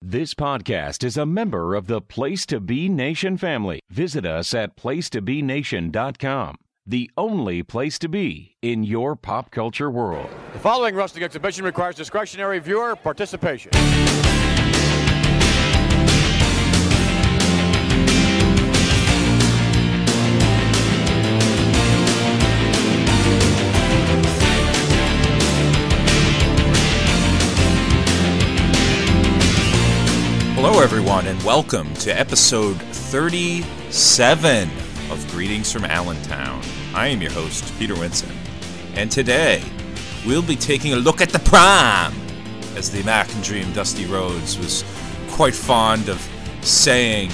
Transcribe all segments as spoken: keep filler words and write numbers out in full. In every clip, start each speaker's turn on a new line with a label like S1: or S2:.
S1: This podcast is a member of the Place to Be Nation family. Visit us at place to be nation dot com, the only place to be in your pop culture world.
S2: The following wrestling exhibition requires discretionary viewer participation.
S3: Hello, everyone, and welcome to episode thirty-seven of Greetings from Allentown. I am your host, Peter Winson, and today we'll be taking a look at the Prime, as the American Dream Dusty Rhodes was quite fond of saying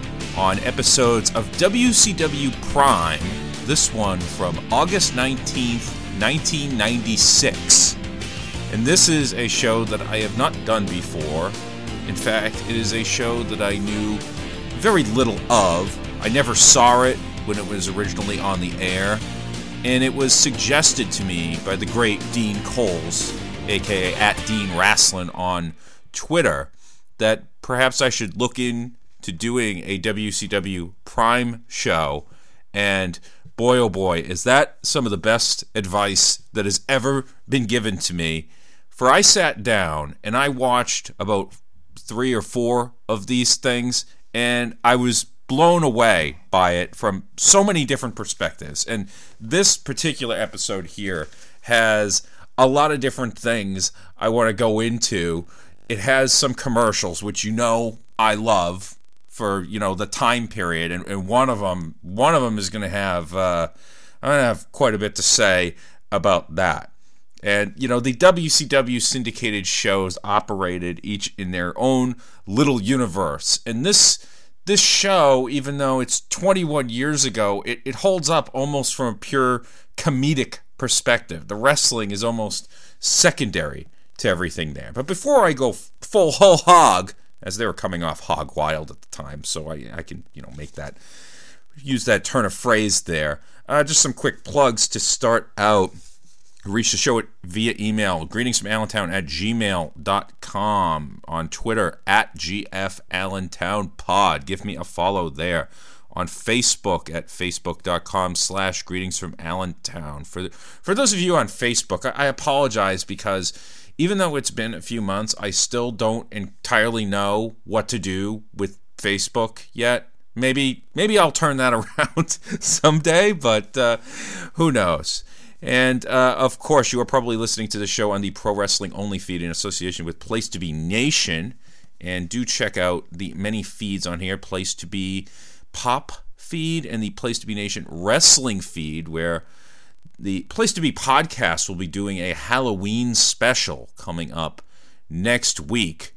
S3: on episodes of W C W Prime, this one from August nineteenth, nineteen ninety-six. And this is a show that I have not done before. In fact, it is a show that I knew very little of. I never saw it when it was originally on the air, and it was suggested to me by the great Dean Coles, aka at Dean Wrasslin on Twitter, that perhaps I should look into doing a W C W Prime show, and boy oh boy, is that some of the best advice that has ever been given to me. For I sat down and I watched about three or four of these things, and I was blown away by it from so many different perspectives. And this particular episode here has a lot of different things I want to go into. It has some commercials, which you know I love for, you know, the time period, and, and one of them, one of them is going to have, uh, I'm going to have quite a bit to say about that. And, you know, the W C W syndicated shows operated each in their own little universe. And this this show, even though it's twenty-one years ago, it, it holds up almost from a pure comedic perspective. The wrestling is almost secondary to everything there. But before I go full whole hog, as they were coming off Hog Wild at the time, so I, I can, you know, make that, use that turn of phrase there. Uh, just some quick plugs to start out. Reach the show at, via email, greetingsfromallentown at gmail dot com, on Twitter at G F Allentown Pod. Give me a follow there. On Facebook at facebook dot com slash greetings from Allentown. For, for those of you on Facebook, I, I apologize because even though it's been a few months, I still don't entirely know what to do with Facebook yet. Maybe, maybe I'll turn that around someday, but uh, who knows. And, uh, of course, you are probably listening to the show on the Pro Wrestling Only feed in association with Place to Be Nation. And do check out the many feeds on here, Place to Be Pop feed and the Place to Be Nation Wrestling feed, where the Place to Be podcast will be doing a Halloween special coming up next week.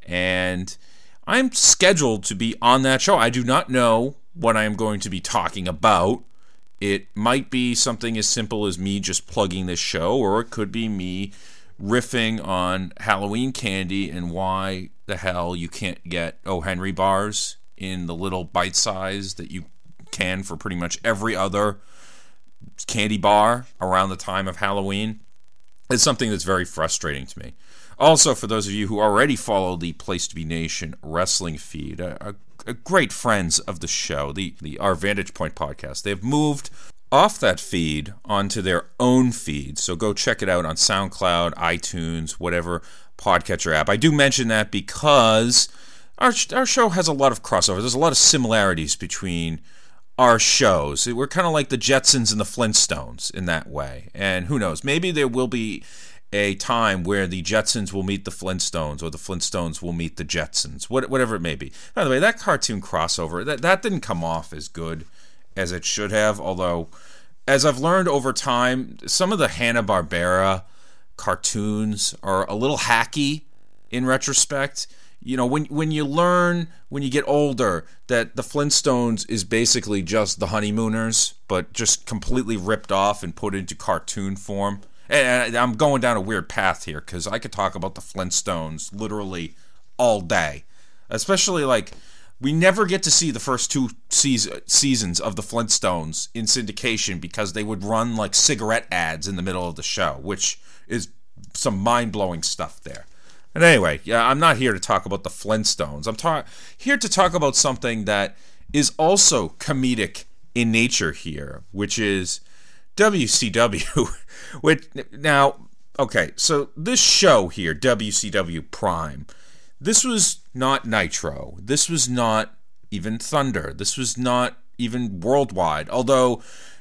S3: And I'm scheduled to be on that show. I do not know what I am going to be talking about. It might be something as simple as me just plugging this show, or it could be me riffing on Halloween candy and why the hell you can't get O. Henry bars in the little bite size that you can for pretty much every other candy bar around the time of Halloween. It's something that's very frustrating to me. Also, for those of you who already follow the Place to Be Nation wrestling feed, a, a, a great friends of the show, the, the Our Vantage Point podcast, they've moved off that feed onto their own feed. So go check it out on SoundCloud, iTunes, whatever podcatcher app. I do mention that because our our show has a lot of crossover. There's a lot of similarities between our shows. We're kind of like the Jetsons and the Flintstones in that way. And who knows, maybe there will be a time where the Jetsons will meet the Flintstones, or the Flintstones will meet the Jetsons, whatever it may be. By the way, that cartoon crossover, that, that didn't come off as good as it should have, although, as I've learned over time, some of the Hanna-Barbera cartoons are a little hacky in retrospect. You know, when when you learn, when you get older, that the Flintstones is basically just the Honeymooners, but just completely ripped off and put into cartoon form. And I'm going down a weird path here, because I could talk about the Flintstones literally all day. Especially, like, we never get to see the first two season, seasons of the Flintstones in syndication because they would run, like, cigarette ads in the middle of the show, which is some mind-blowing stuff there. And anyway, yeah, I'm not here to talk about the Flintstones. I'm ta- here to talk about something that is also comedic in nature here, which is W C W. Which, now, okay, so this show here, W C W Prime, this was not Nitro. This was not even Thunder. This was not even Worldwide, although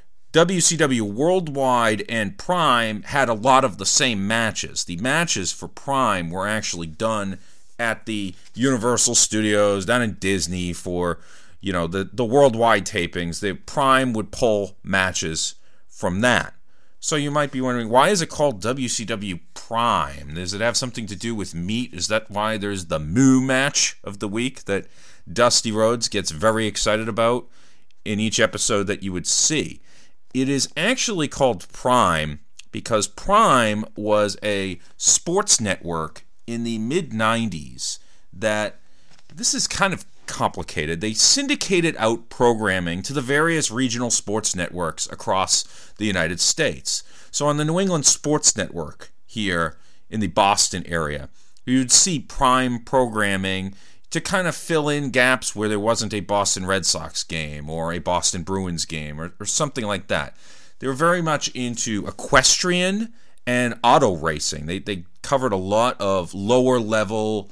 S3: W C W Worldwide and Prime had a lot of the same matches. The matches for Prime were actually done at the Universal Studios down in Disney for, you know, the, the worldwide tapings. The Prime would pull matches from that. So you might be wondering, why is it called W C W Prime? Does it have something to do with meat? Is that why there's the Moo match of the week that Dusty Rhodes gets very excited about in each episode that you would see? It is actually called Prime because Prime was a sports network in the mid nineties that, this is kind of complicated, they syndicated out programming to the various regional sports networks across the United States. So on the New England Sports Network here in the Boston area, you'd see Prime programming to kind of fill in gaps where there wasn't a Boston Red Sox game or a Boston Bruins game or, or something like that. They were very much into equestrian and auto racing. They they covered a lot of lower level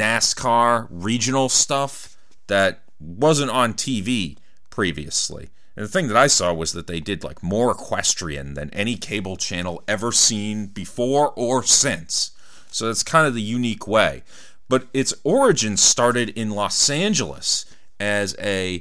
S3: NASCAR regional stuff that wasn't on T V previously. And the thing that I saw was that they did like more equestrian than any cable channel ever seen before or since. So that's kind of the unique way. But its origins started in Los Angeles as a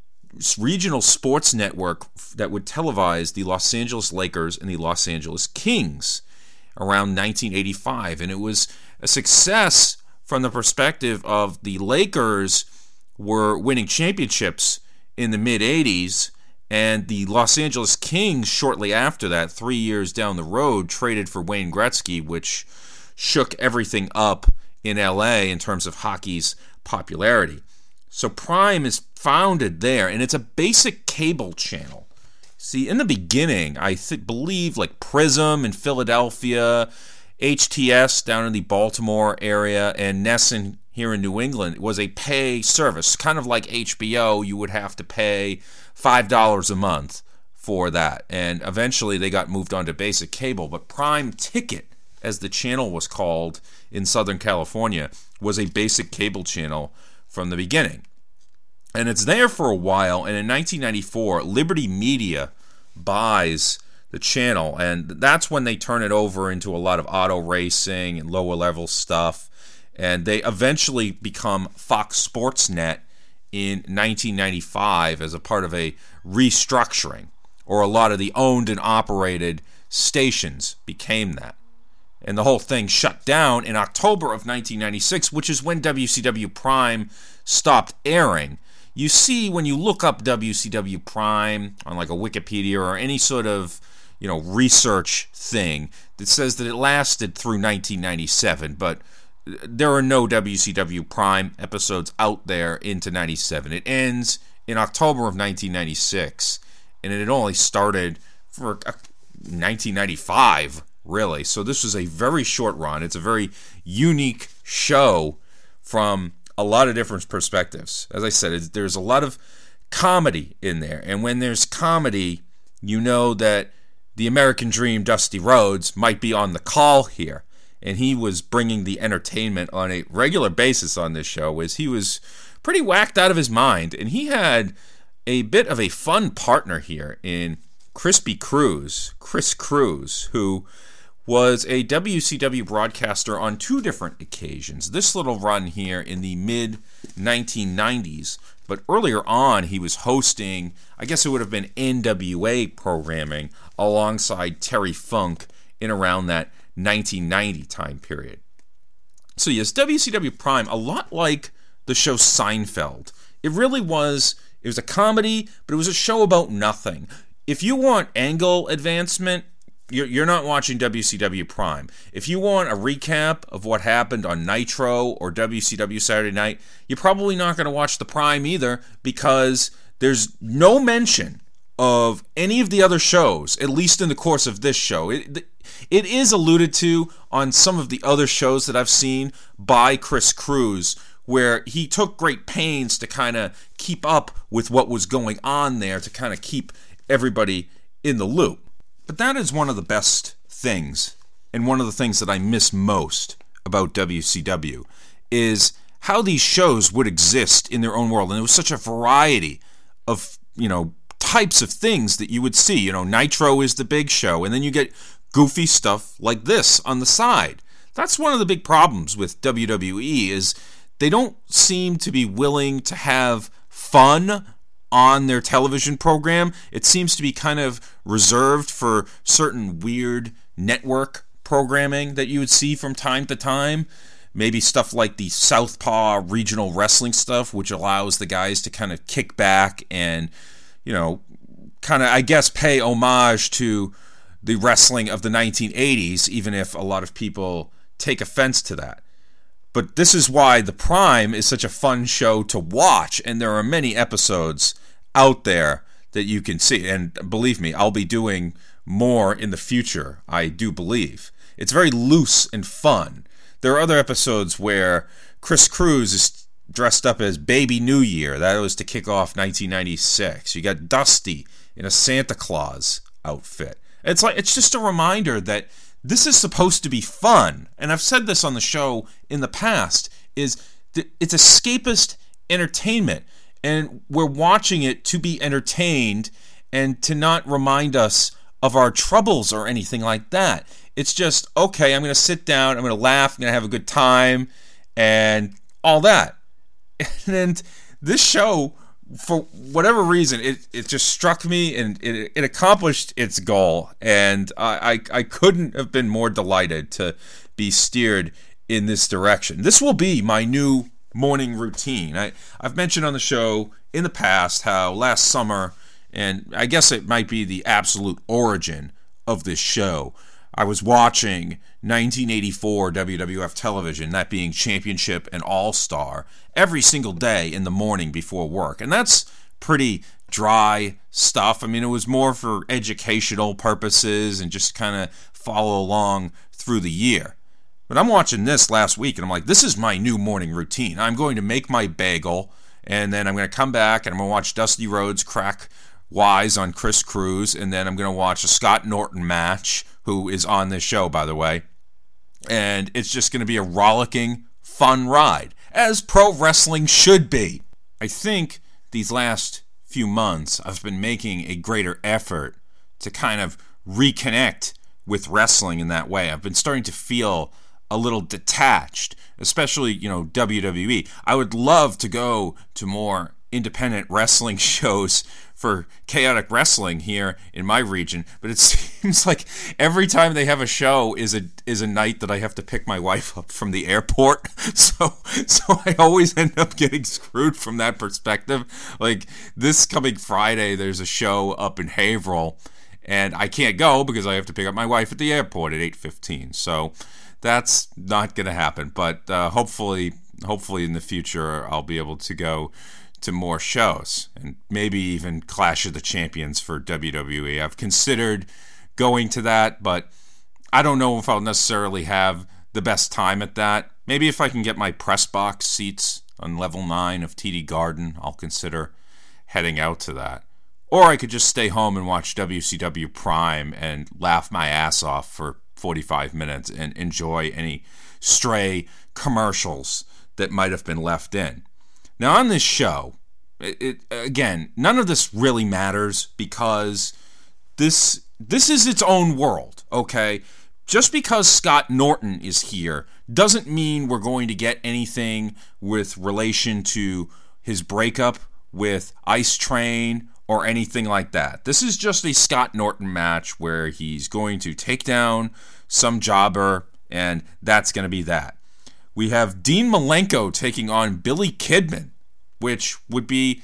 S3: regional sports network that would televise the Los Angeles Lakers and the Los Angeles Kings around nineteen eighty-five. And it was a success from the perspective of the Lakers were winning championships in the mid-eighties, and the Los Angeles Kings shortly after that, three years down the road, traded for Wayne Gretzky, which shook everything up in L A in terms of hockey's popularity. So Prime is founded there, and it's a basic cable channel. See, in the beginning, I th- believe like Prism in Philadelphia, H T S down in the Baltimore area, and Nesson here in New England was a pay service, kind of like H B O. You would have to pay five dollars a month for that, and eventually they got moved on to basic cable. But Prime Ticket, as the channel was called in Southern California, was a basic cable channel from the beginning. And it's there for a while, and in nineteen ninety-four, Liberty Media buys the channel, and that's when they turn it over into a lot of auto racing and lower level stuff, and they eventually become Fox Sports Net in nineteen ninety-five as a part of a restructuring, or a lot of the owned and operated stations became that. And the whole thing shut down in October of nineteen ninety-six, which is when W C W Prime stopped airing. You see, when you look up W C W Prime on like a Wikipedia or any sort of, you know, research thing, that says that it lasted through nineteen ninety-seven, but there are no W C W Prime episodes out there into ninety-seven. It ends in October of nineteen ninety-six, and it had only started for nineteen ninety-five, really. So this was a very short run. It's a very unique show from a lot of different perspectives. As I said, it's, there's a lot of comedy in there, and when there's comedy, you know that the American Dream, Dusty Rhodes, might be on the call here, and he was bringing the entertainment on a regular basis on this show, as he was pretty whacked out of his mind, and he had a bit of a fun partner here in Crispy Cruz, Chris Cruz, who was a W C W broadcaster on two different occasions. This little run here in the mid nineteen nineties, but earlier on he was hosting, I guess it would have been N W A programming alongside Terry Funk in around that nineteen ninety time period. So yes, W C W Prime, a lot like the show Seinfeld. It really was, it was a comedy, but it was a show about nothing. If you want angle advancement, you're not watching W C W Prime. If you want a recap of what happened on Nitro or W C W Saturday Night, you're probably not going to watch the Prime either, because there's no mention of any of the other shows, at least in the course of this show. It, it is alluded to on some of the other shows that I've seen by Chris Cruz, where he took great pains to kind of keep up with what was going on there, to kind of keep everybody in the loop. But that is one of the best things, and one of the things that I miss most about W C W, is how these shows would exist in their own world. And it was such a variety of, you know, types of things that you would see. You know, Nitro is the big show, and then you get goofy stuff like this on the side. That's one of the big problems with W W E, is they don't seem to be willing to have fun on their television program. It seems to be kind of reserved for certain weird network programming that you would see from time to time. Maybe stuff like the Southpaw regional wrestling stuff, which allows the guys to kind of kick back and, you know, kind of, I guess, pay homage to the wrestling of the nineteen eighties, even if a lot of people take offense to that. But this is why The Prime is such a fun show to watch, and there are many episodes out there that you can see. And believe me, I'll be doing more in the future, I do believe. It's very loose and fun. There are other episodes where Chris Cruz is dressed up as Baby New Year. That was to kick off nineteen ninety-six. You got Dusty in a Santa Claus outfit. It's like, it's just a reminder that this is supposed to be fun. And I've said this on the show in the past, is that it's escapist entertainment. And we're watching it to be entertained and to not remind us of our troubles or anything like that. It's just, okay, I'm going to sit down, I'm going to laugh, I'm going to have a good time, and all that. And this show, for whatever reason, it, it just struck me, and it, it accomplished its goal. And I, I, I couldn't have been more delighted to be steered in this direction. This will be my new morning routine. I, I've mentioned on the show in the past how last summer, and I guess it might be the absolute origin of this show, I was watching nineteen eighty-four W W F television, that being Championship and All-Star, every single day in the morning before work. And that's pretty dry stuff. I mean, it was more for educational purposes and just kind of follow along through the year. But I'm watching this last week, and I'm like, this is my new morning routine. I'm going to make my bagel, and then I'm going to come back, and I'm going to watch Dusty Rhodes crack wise on Chris Cruz, and then I'm going to watch a Scott Norton match, who is on this show, by the way. And it's just going to be a rollicking, fun ride, as pro wrestling should be. I think these last few months, I've been making a greater effort to kind of reconnect with wrestling in that way. I've been starting to feel a little detached, especially, you know, W W E. I would love to go to more independent wrestling shows for Chaotic Wrestling here in my region, but it seems like every time they have a show is a is a night that I have to pick my wife up from the airport. So so I always end up getting screwed from that perspective. Like this coming Friday, there's a show up in Haverhill, and I can't go because I have to pick up my wife at the airport at eight fifteen. So that's not going to happen, but uh, hopefully, hopefully in the future I'll be able to go to more shows, and maybe even Clash of the Champions for W W E. I've considered going to that, but I don't know if I'll necessarily have the best time at that. Maybe if I can get my press box seats on level nine of T D Garden, I'll consider heading out to that. Or I could just stay home and watch W C W Prime and laugh my ass off for forty-five minutes and enjoy any stray commercials that might have been left in. Now, on this show, it, it, again, none of this really matters because this this is its own world, okay? Just because Scott Norton is here doesn't mean we're going to get anything with relation to his breakup with Ice Train or anything like that. This is just a Scott Norton match where he's going to take down some jobber, and that's going to be that. We have Dean Malenko taking on Billy Kidman, which would be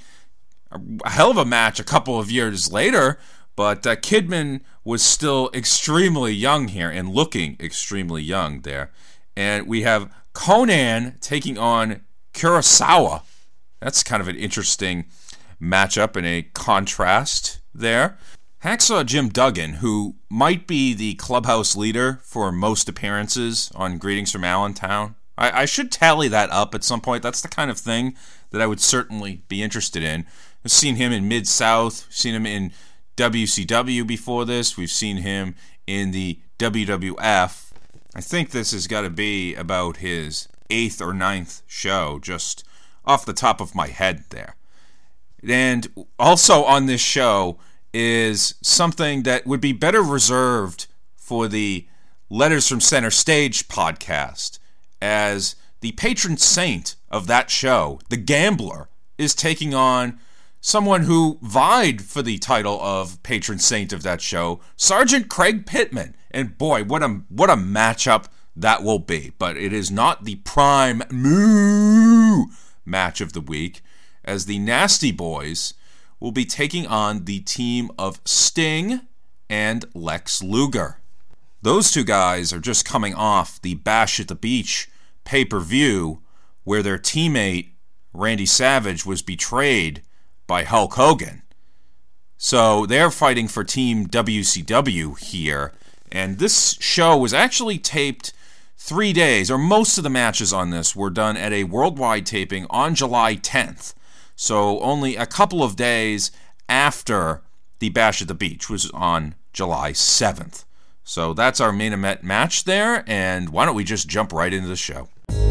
S3: a hell of a match a couple of years later, but uh, Kidman was still extremely young here and looking extremely young there. And we have Conan taking on Kurosawa. That's kind of an interesting matchup and a contrast there. Hacksaw Jim Duggan, who might be the clubhouse leader for most appearances on Greetings from Allentown. I, I should tally that up at some point. That's the kind of thing that I would certainly be interested in. I've seen him in Mid-South, seen him in W C W before this. We've seen him in the W W F. I think this has got to be about his eighth or ninth show, just off the top of my head there. And also on this show is something that would be better reserved for the Letters from Center Stage podcast, as the patron saint of that show, the Gambler, is taking on someone who vied for the title of patron saint of that show, Sergeant Craig Pittman. And boy, what a what a matchup that will be. But it is not the prime moo match of the week, as the Nasty Boys will be taking on the team of Sting and Lex Luger. Those two guys are just coming off the Bash at the Beach pay-per-view, where their teammate Randy Savage was betrayed by Hulk Hogan. So they're fighting for Team W C W here, and this show was actually taped three days, or most of the matches on this were done at a worldwide taping on July tenth. So only a couple of days after the Bash at the Beach was on July seventh. So that's our main event match there, and why don't we just jump right into the show.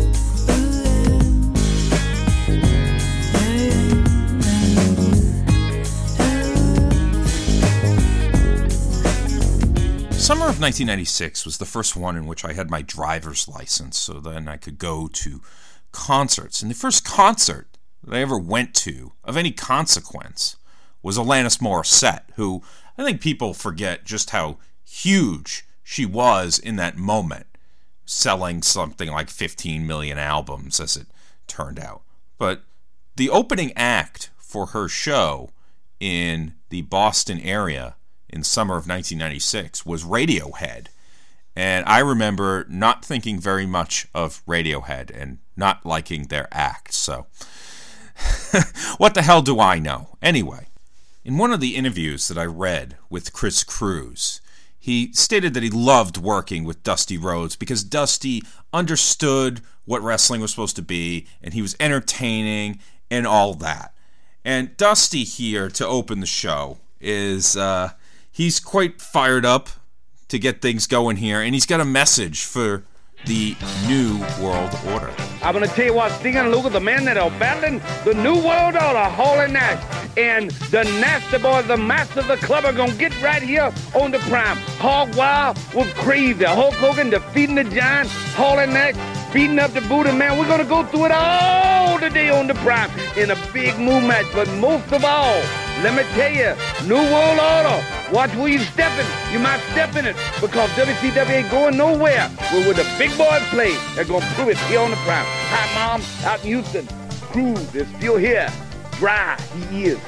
S3: Summer of nineteen ninety-six was the first one in which I had my driver's license, so then I could go to concerts. And the first concert that I ever went to of any consequence was Alanis Morissette, who I think people forget just how huge she was in that moment, selling something like fifteen million albums, as it turned out. But the opening act for her show in the Boston area in summer of nineteen ninety-six was Radiohead. And I remember not thinking very much of Radiohead and not liking their act, so what the hell do I know? Anyway, in one of the interviews that I read with Chris Cruz, he stated that he loved working with Dusty Rhodes because Dusty understood what wrestling was supposed to be, and he was entertaining and all that. And Dusty here to open the show is, uh, he's quite fired up to get things going here, and he's got a message for the New World Order.
S4: I'm going to tell you what, Sting and Luger, the men that are battling the New World Order, Hall and Nash, and the Nasty Boys, the master of the club, are going to get right here on the prime. Hog Wild with Crazy, Hulk Hogan defeating the Giant, Hall and Nash beating up the Buddha Man. We're going to go through it all today on the prime in a big move match. But most of all, let me tell you, New World Order, watch where you stepping. You might step in it because W C W ain't going nowhere. We're with the big boys play. They're going to prove it here on the prime. Hi, Mom, out in Houston. Cruz is still here. Dry, he is.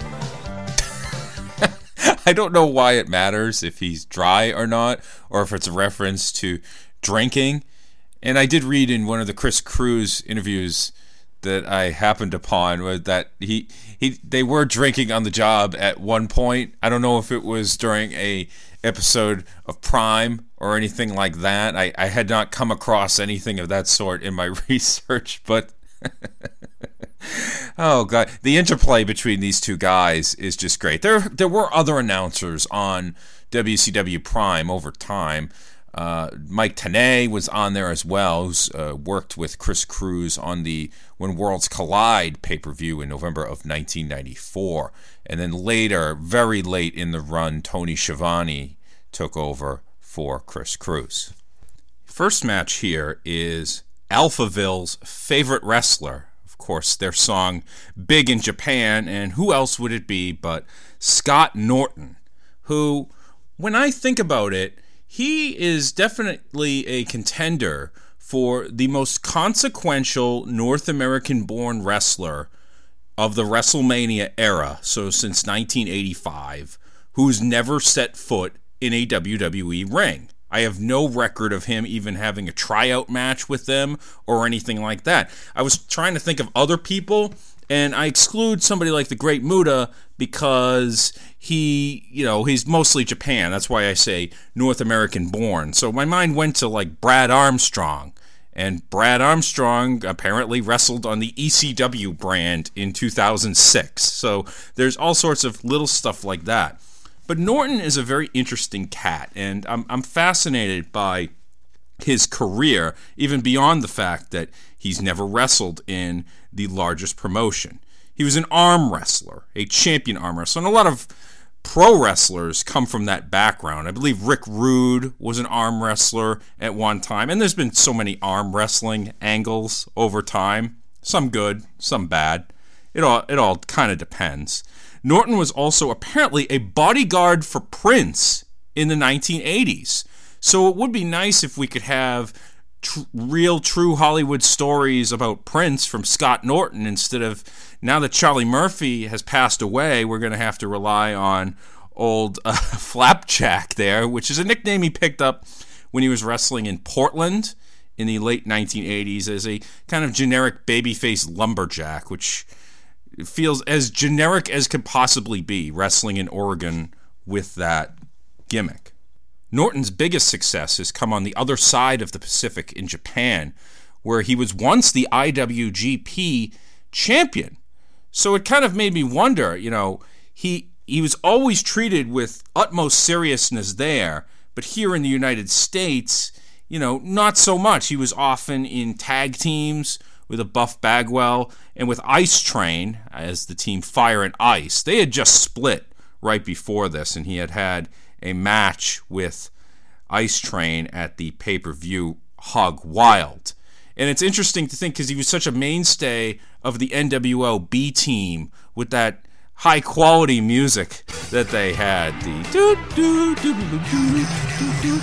S3: I don't know why it matters if he's dry or not, or if it's a reference to drinking. And I did read in one of the Chris Cruz interviews that I happened upon that he he they were drinking on the job at one point. I don't know if it was during a episode of Prime or anything like that. I, I had not come across anything of that sort in my research, but oh god, the interplay between these two guys is just great. There there were other announcers on W C W Prime over time. Uh, Mike Tenay was on there as well, who's uh, worked with Chris Cruz on the When Worlds Collide pay-per-view in November of nineteen ninety-four. And then later, very late in the run, Tony Schiavone took over for Chris Cruz. First match here is Alphaville's favorite wrestler. Of course, their song Big in Japan, and who else would it be but Scott Norton, who, when I think about it, he is definitely a contender for the most consequential North American-born wrestler of the WrestleMania era, so since nineteen eighty-five, who's never set foot in a W W E ring. I have no record of him even having a tryout match with them or anything like that. I was trying to think of other people, And I exclude somebody like the Great Muta because he, you know, he's mostly Japan. That's why I say North American born. So my mind went to like Brad Armstrong. And Brad Armstrong apparently wrestled on the E C W brand in two thousand six. So there's all sorts of little stuff like that. But Norton is a very interesting cat, and I'm I'm fascinated by his career, even beyond the fact that he's never wrestled in the largest promotion. He was an arm wrestler, a champion arm wrestler, and a lot of pro wrestlers come from that background. I believe Rick Rude was an arm wrestler at one time, and there's been so many arm wrestling angles over time. Some good, some bad. It all it all kind of depends. Norton was also apparently a bodyguard for Prince in the nineteen eighties. So it would be nice if we could have tr- real, true Hollywood stories about Prince from Scott Norton instead of, now that Charlie Murphy has passed away, we're going to have to rely on old uh, Flapjack there, which is a nickname he picked up when he was wrestling in Portland in the late nineteen eighties as a kind of generic babyface lumberjack, which feels as generic as could possibly be, wrestling in Oregon with that gimmick. Norton's biggest success has come on the other side of the Pacific in Japan, where he was once the I W G P champion. So it kind of made me wonder, you know, he he was always treated with utmost seriousness there, but here in the United States, you know, not so much. He was often in tag teams with a Buff Bagwell and with Ice Train as the team Fire and Ice. They had just split right before this, and he had had a match with Ice Train at the pay-per-view Hog Wild. And it's interesting to think because he was such a mainstay of the N W O B team with that high-quality music that they had. The do do do do do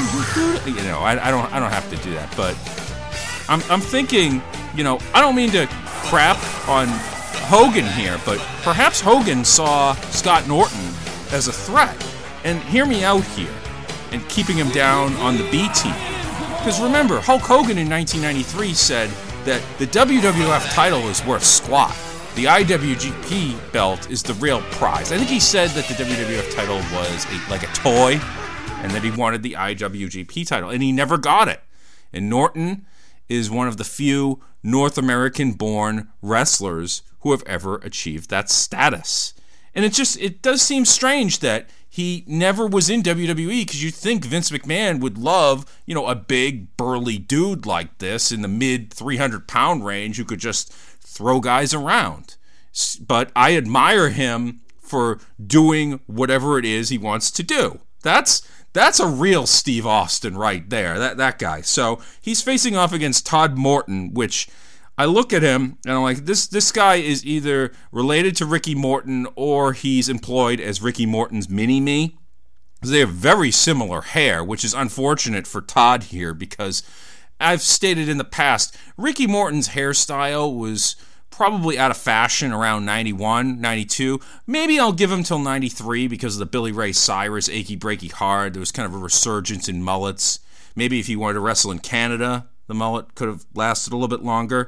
S3: do do. You know, I, I don't I don't have to do that, but I'm I'm thinking, you know, I don't mean to crap on Hogan here, but perhaps Hogan saw Scott Norton as a threat. And hear me out here, and keeping him down on the B team. Because remember, Hulk Hogan in nineteen ninety-three said that the W W F title is worth squat. The I W G P belt is the real prize. I think he said that the W W F title was a, like a toy, and that he wanted the I W G P title, and he never got it. And Norton is one of the few North American-born wrestlers who have ever achieved that status. And it just, it does seem strange that he never was in W W E, because you'd think Vince McMahon would love, you know, a big, burly dude like this in the mid three hundred pound range who could just throw guys around. But I admire him for doing whatever it is he wants to do. That's that's a real Steve Austin right there, that that guy. So he's facing off against Todd Morton, which I look at him and I'm like, this this guy is either related to Ricky Morton or he's employed as Ricky Morton's mini-me. They have very similar hair, which is unfortunate for Todd here because I've stated in the past, Ricky Morton's hairstyle was probably out of fashion around ninety-one, ninety-two. Maybe I'll give him till ninety-three because of the Billy Ray Cyrus Achy Breaky Hard. There was kind of a resurgence in mullets. Maybe if he wanted to wrestle in Canada, the mullet could have lasted a little bit longer.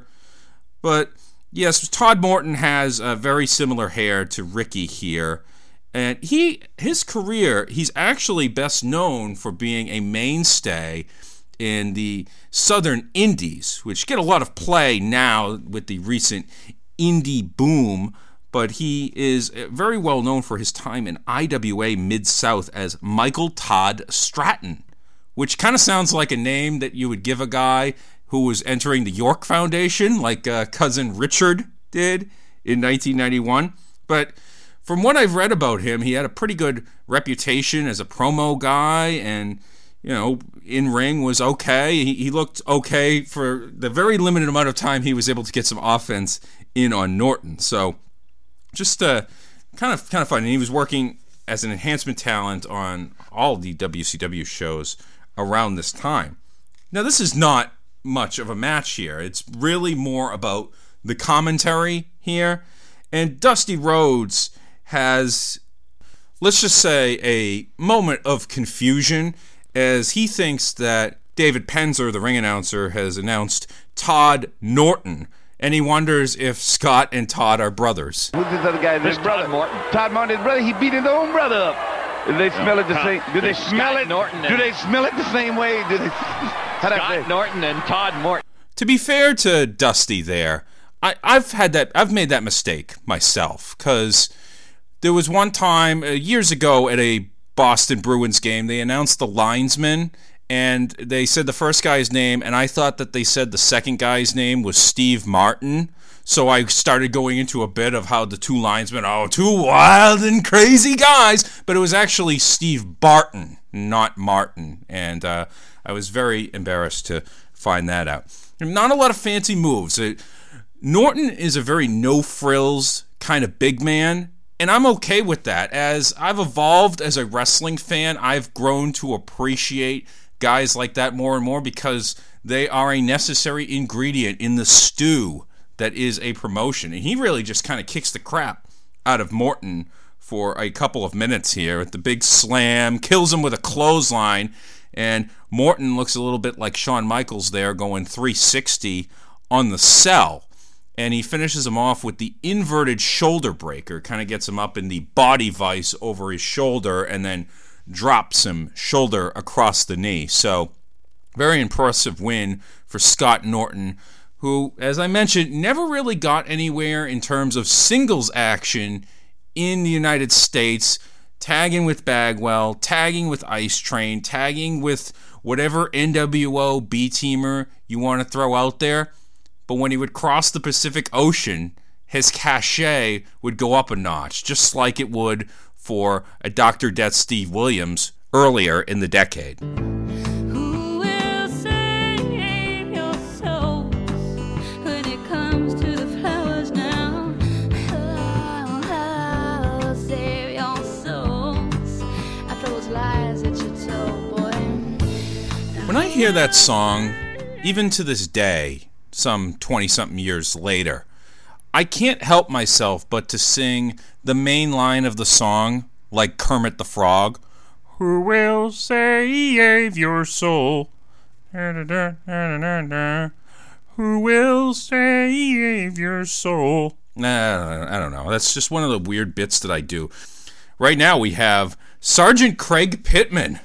S3: But yes, Todd Morton has a very similar hair to Ricky here. And he his career, he's actually best known for being a mainstay in the Southern Indies, which get a lot of play now with the recent indie boom. But he is very well known for his time in I W A Mid-South as Michael Todd Stratton, which kind of sounds like a name that you would give a guy who was entering the York Foundation, like uh, Cousin Richard did in nineteen ninety-one. But from what I've read about him, he had a pretty good reputation as a promo guy, and, you know, in-ring was okay. He, he looked okay for the very limited amount of time he was able to get some offense in on Norton. So just uh, kind of kind of fun. And he was working as an enhancement talent on all the W C W shows around this time. Now, this is not much of a match here. It's really more about the commentary here. And Dusty Rhodes has, let's just say, a moment of confusion as he thinks that David Penzer, the ring announcer, has announced Todd Norton and he wonders if Scott and Todd are brothers.
S4: Who's this other guy? His brother.
S2: Todd Morton.
S4: Todd Morton, his brother. He beat his own brother up. Do they smell it the same? Do they smell
S2: Scott
S4: it?
S2: Norton
S4: Do they smell it the same way? Do they?
S2: Scott Norton and Todd Morton.
S3: To be fair to Dusty there, I, I've had that, I've made that mistake myself, because there was one time uh, years ago at a Boston Bruins game, they announced the linesman, and they said the first guy's name, and I thought that they said the second guy's name was Steve Martin. So I started going into a bit of how the two linesmen, oh, two wild and crazy guys, but it was actually Steve Barton, not Martin, and uh, I was very embarrassed to find that out. Not a lot of fancy moves. Uh, Norton is a very no-frills kind of big man, and I'm okay with that. As I've evolved as a wrestling fan, I've grown to appreciate guys like that more and more because they are a necessary ingredient in the stew that is a promotion. And he really just kind of kicks the crap out of Morton for a couple of minutes here with the big slam, kills him with a clothesline, and Morton looks a little bit like Shawn Michaels there going three sixty on the cell. And he finishes him off with the inverted shoulder breaker, kind of gets him up in the body vice over his shoulder and then drops him shoulder across the knee. So, very impressive win for Scott Norton, who, as I mentioned, never really got anywhere in terms of singles action in the United States, tagging with Bagwell, tagging with Ice Train, tagging with whatever N W O B-teamer you want to throw out there. But when he would cross the Pacific Ocean, his cachet would go up a notch, just like it would for a Doctor Death Steve Williams earlier in the decade. When I hear that song, even to this day, some twenty-something years later, I can't help myself but to sing the main line of the song like Kermit the Frog. Who will save your soul? Who will save your soul? Nah, I don't know. That's just one of the weird bits that I do. Right now we have Sergeant Craig Pittman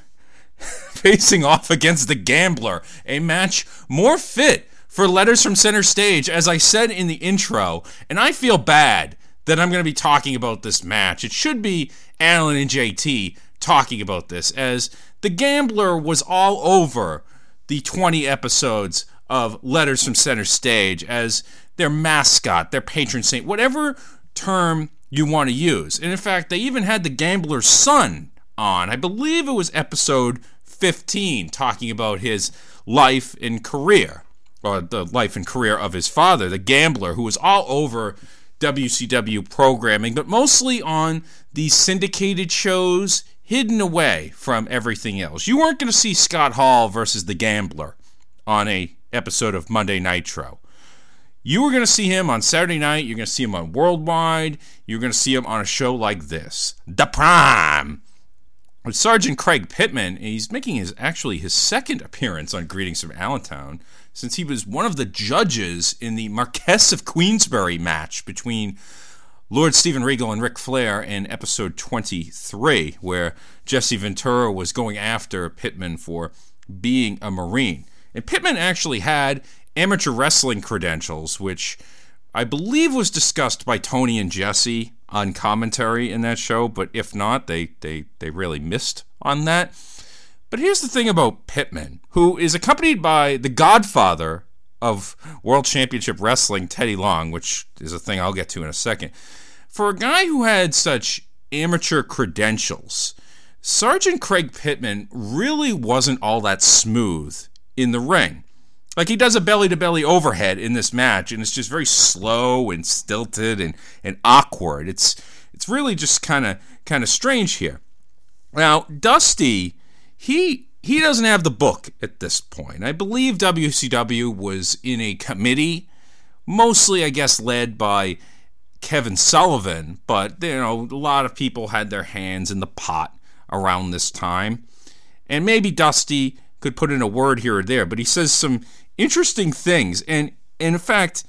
S3: facing off against the Gambler, a match more fit for Letters from Center Stage, as I said in the intro, and I feel bad that I'm going to be talking about this match. It should be Alan and J T talking about this, as the Gambler was all over the twenty episodes of Letters from Center Stage as their mascot, their patron saint, whatever term you want to use. And in fact, they even had the Gambler's son on. I believe it was episode fifteen, talking about his life and career, or the life and career of his father, the Gambler, who was all over W C W programming, but mostly on the syndicated shows, hidden away from everything else. You weren't going to see Scott Hall versus the Gambler on a episode of Monday Nitro. You were going to see him on Saturday night. You're going to see him on Worldwide. You're going to see him on a show like this, The Prime. With Sergeant Craig Pittman, he's making his actually his second appearance on Greetings from Allentown, since he was one of the judges in the Marquess of Queensberry match between Lord Steven Regal and Ric Flair in episode twenty-three, where Jesse Ventura was going after Pittman for being a Marine. And Pittman actually had amateur wrestling credentials, which I believe was discussed by Tony and Jesse on commentary in that show, but if not, they, they, they really missed on that. But here's the thing about Pittman, who is accompanied by the godfather of World Championship Wrestling, Teddy Long, which is a thing I'll get to in a second. For a guy who had such amateur credentials, Sergeant Craig Pittman really wasn't all that smooth in the ring. Like, he does a belly-to-belly overhead in this match, and it's just very slow and stilted and, and awkward. It's it's really just kind of kind of strange here. Now, Dusty, he he doesn't have the book at this point. I believe W C W was in a committee, mostly, I guess, led by Kevin Sullivan, but, you know, a lot of people had their hands in the pot around this time. And maybe Dusty could put in a word here or there, but he says some interesting things. And, and in fact,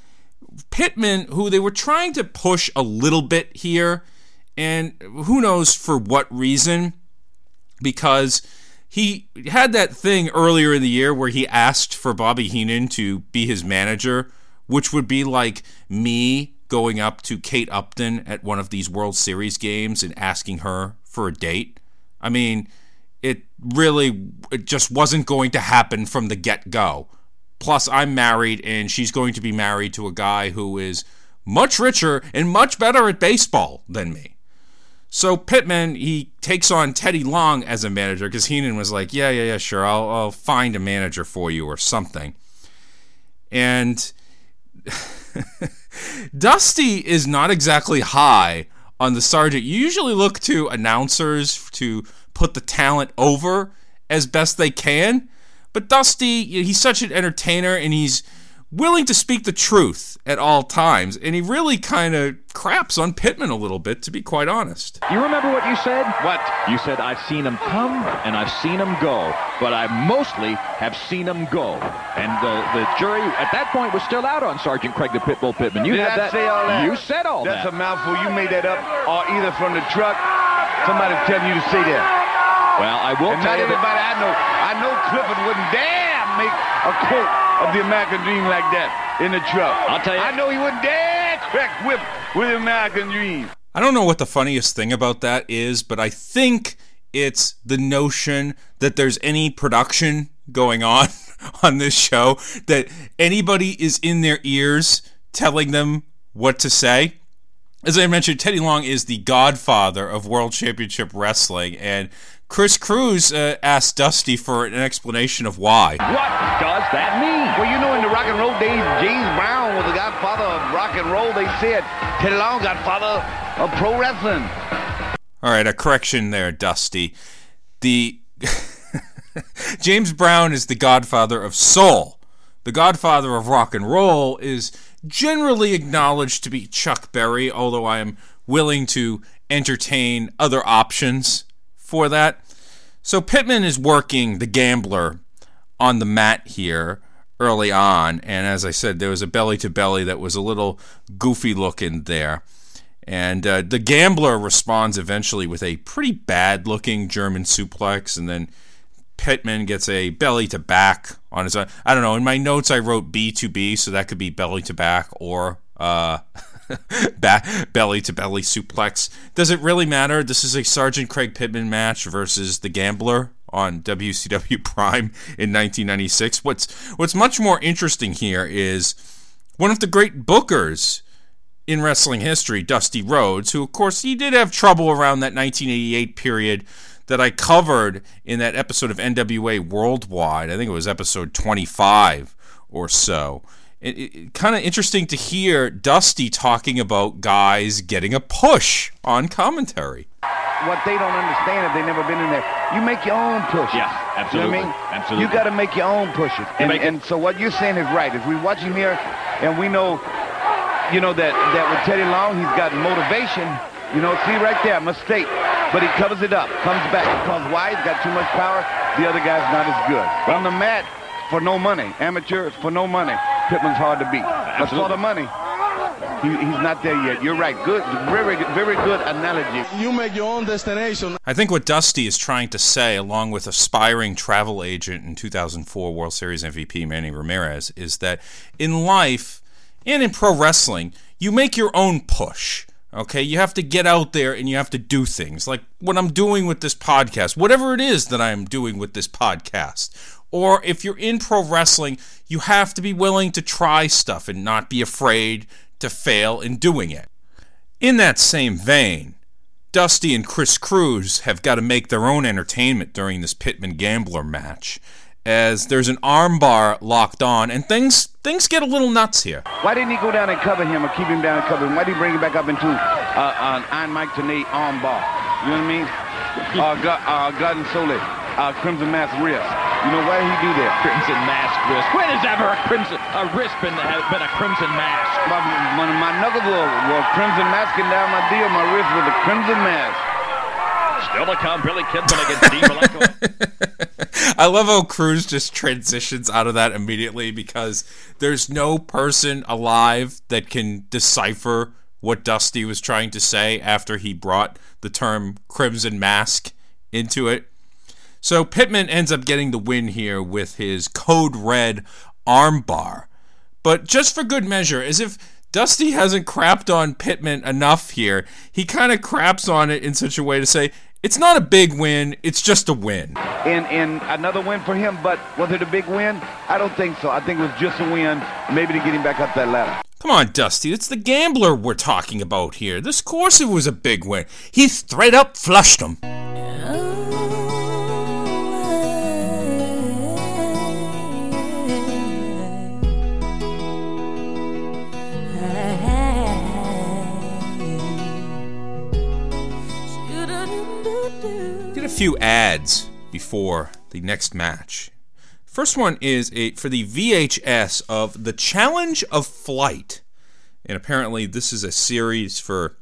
S3: Pittman, who they were trying to push a little bit here, and who knows for what reason, because he had that thing earlier in the year where he asked for Bobby Heenan to be his manager, which would be like me going up to Kate Upton at one of these World Series games and asking her for a date. I mean, it really it just wasn't going to happen from the get-go. Plus, I'm married, and she's going to be married to a guy who is much richer and much better at baseball than me. So Pittman, he takes on Teddy Long as a manager because Heenan was like, yeah, yeah, yeah, sure, I'll, I'll find a manager for you or something. And Dusty is not exactly high on the Sergeant. You usually look to announcers to put the talent over as best they can. But Dusty, he's such an entertainer, and he's willing to speak the truth at all times. And he really kind of craps on Pittman a little bit, to be quite honest.
S5: You remember what you said?
S2: What?
S5: You said, I've seen him come, and I've seen him go. But I mostly have seen him go. And the, the jury, at that point, was still out on Sergeant Craig the Pitbull Pittman. You
S4: Did
S5: had
S4: I
S5: that.
S4: say all that?
S5: You said all
S4: That's
S5: that.
S4: That's a mouthful. You made that up, or either from the truck, somebody telling you to say that.
S5: Well, I will
S4: And
S5: tell
S4: not
S5: you
S4: everybody
S5: that.
S4: I know. I know Clifford wouldn't dare make a quote of the American Dream like that in the truck.
S5: I'll tell you.
S4: I know he wouldn't dare crack whip with the American Dream.
S3: I don't know what the funniest thing about that is, but I think it's the notion that there's any production going on on this show, that anybody is in their ears telling them what to say. As I mentioned, Teddy Long is the godfather of World Championship Wrestling, and Chris Cruz uh, asked Dusty for an explanation of why.
S5: What does that mean?
S4: Well, you know, in the rock and roll days, James Brown was the godfather of rock and roll. They said Teddy Long, godfather of pro wrestling.
S3: All right, a correction there, Dusty. The James Brown is the godfather of soul. The godfather of rock and roll is generally acknowledged to be Chuck Berry, although I am willing to entertain other options for that. So Pittman is working the gambler on the mat here early on, and as I said, there was a belly-to-belly that was a little goofy looking there. And uh, the gambler responds eventually with a pretty bad-looking German suplex, and then Pittman gets a belly-to-back on his own. I don't know. In my notes, I wrote B to B, so that could be belly-to-back or uh, back, belly-to-belly suplex. Does it really matter? This is a Sergeant Craig Pittman match versus the Gambler on W C W Prime in nineteen ninety-six. What's what's much more interesting here is one of the great bookers in wrestling history, Dusty Rhodes, who, of course, he did have trouble around that nineteen eighty-eight period that I covered in that episode of N W A Worldwide. I think it was episode twenty-five or so. It, it, kind of interesting to hear Dusty talking about guys getting a push on commentary.
S4: What they don't understand if they've never been in there, you make your own pushes.
S5: Yeah, absolutely.
S4: You know what I mean?
S5: Absolutely.
S4: You got to make your own pushes. And, and so what you're saying is right. If we watch him here, and we know, you know, that, that with Teddy Long, he's got motivation. You know, see right there, mistake. But he covers it up, comes back. Because why? He's got too much power. The other guy's not as good. On the mat, for no money. Amateur, for no money. Pittman's hard to beat. But for the money, he, he's not there yet. You're right. Good, very, very good analogy.
S6: You make your own destination.
S3: I think what Dusty is trying to say, along with aspiring travel agent and two thousand four World Series M V P Manny Ramirez, is that in life and in pro wrestling, you make your own push. Okay, you have to get out there and you have to do things like what I'm doing with this podcast, whatever it is that I'm doing with this podcast. Or if you're in pro wrestling, you have to be willing to try stuff and not be afraid to fail in doing it. In that same vein, Dusty and Chris Cruz have got to make their own entertainment during this Pittman Gambler match, as there's an armbar locked on, and things things get a little nuts here.
S4: Why didn't he go down and cover him or keep him down and cover him? Why did he bring him back up into uh, an Iron Mike Tenay armbar? You know what I mean? Uh, God, uh, God and Sole, uh, Crimson Mask wrist. You know, why did he do that?
S5: Crimson mask wrist. When has ever a crimson a wrist been, been a crimson mask?
S4: My, my, my knuckles were, were crimson masking down my deal. My wrist was a crimson mask.
S5: Still to come, Billy Kidman against Dean Malenko.
S3: I love how Cruz just transitions out of that immediately because there's no person alive that can decipher what Dusty was trying to say after he brought the term Crimson Mask into it. So Pittman ends up getting the win here with his Code Red armbar. But just for good measure, as if Dusty hasn't crapped on Pittman enough here, he kind of craps on it in such a way to say, it's not a big win, it's just a win.
S4: And, and another win for him, but was it a big win? I don't think so. I think it was just a win, maybe to get him back up that ladder.
S3: Come on, Dusty, it's the gambler we're talking about here. This course it was a big win. He straight up flushed him. Get a few ads before the next match. First one is a for the V H S of The Challenge of Flight. And apparently this is a series for,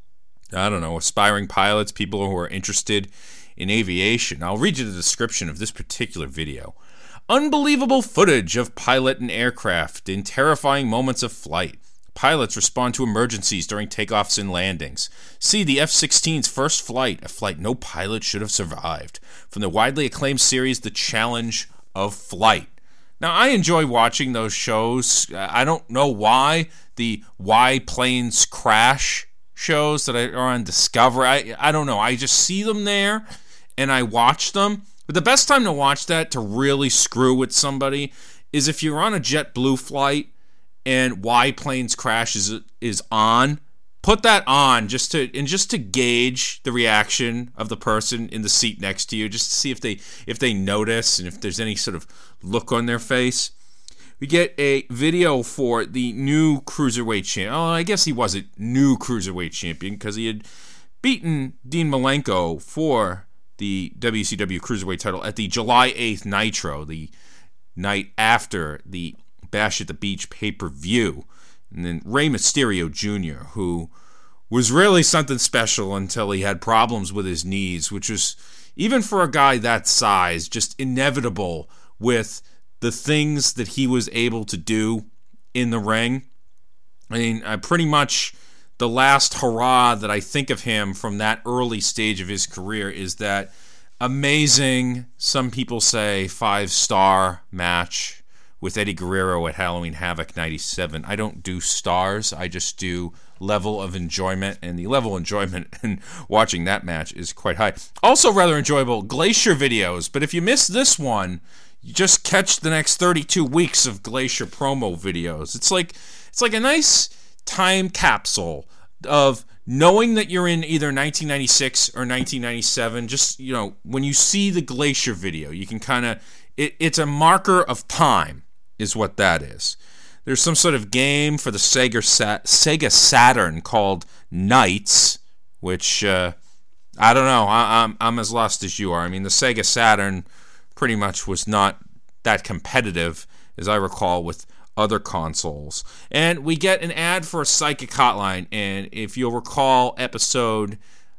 S3: I don't know, aspiring pilots, people who are interested in aviation. I'll read you the description of this particular video. Unbelievable footage of pilot and aircraft in terrifying moments of flight. Pilots respond to emergencies during takeoffs and landings. See the F sixteen's first flight, a flight no pilot should have survived. From the widely acclaimed series, The Challenge of Flight. Now, I enjoy watching those shows. I don't know why. The Why Planes Crash shows that are on Discovery, I, I don't know. I just see them there, and I watch them. But the best time to watch that, to really screw with somebody, is if you're on a JetBlue flight and Why Planes Crash is is on. Put that on just to and just to gauge the reaction of the person in the seat next to you, just to see if they if they notice and if there's any sort of look on their face. We get a video for the new Cruiserweight champion. Oh, I guess he wasn't new Cruiserweight champion because he had beaten Dean Malenko for the W C W Cruiserweight title at the July eighth Nitro, the night after the Bash at the Beach pay-per-view. And then Rey Mysterio Junior, who was really something special until he had problems with his knees, which was, even for a guy that size, just inevitable with the things that he was able to do in the ring. I mean, I pretty much, the last hurrah that I think of him from that early stage of his career is that amazing, some people say, five-star match with Eddie Guerrero at Halloween Havoc ninety-seven. I don't do stars, I just do level of enjoyment, and the level of enjoyment in watching that match is quite high. Also rather enjoyable, Glacier videos, but if you miss this one, you just catch the next thirty-two weeks of Glacier promo videos. It's like it's like a nice time capsule of knowing that you're in either nineteen ninety-six or nineteen ninety-seven. Just, you know, when you see the Glacier video, you can kind of, it, it's a marker of time, is what that is. There's some sort of game for the Sega Sa- Sega Saturn called Knights, which, uh, I don't know, I, I'm, I'm as lost as you are. I mean, the Sega Saturn pretty much was not that competitive, as I recall, with other consoles. And we get an ad for a Psychic Hotline, and if you'll recall episode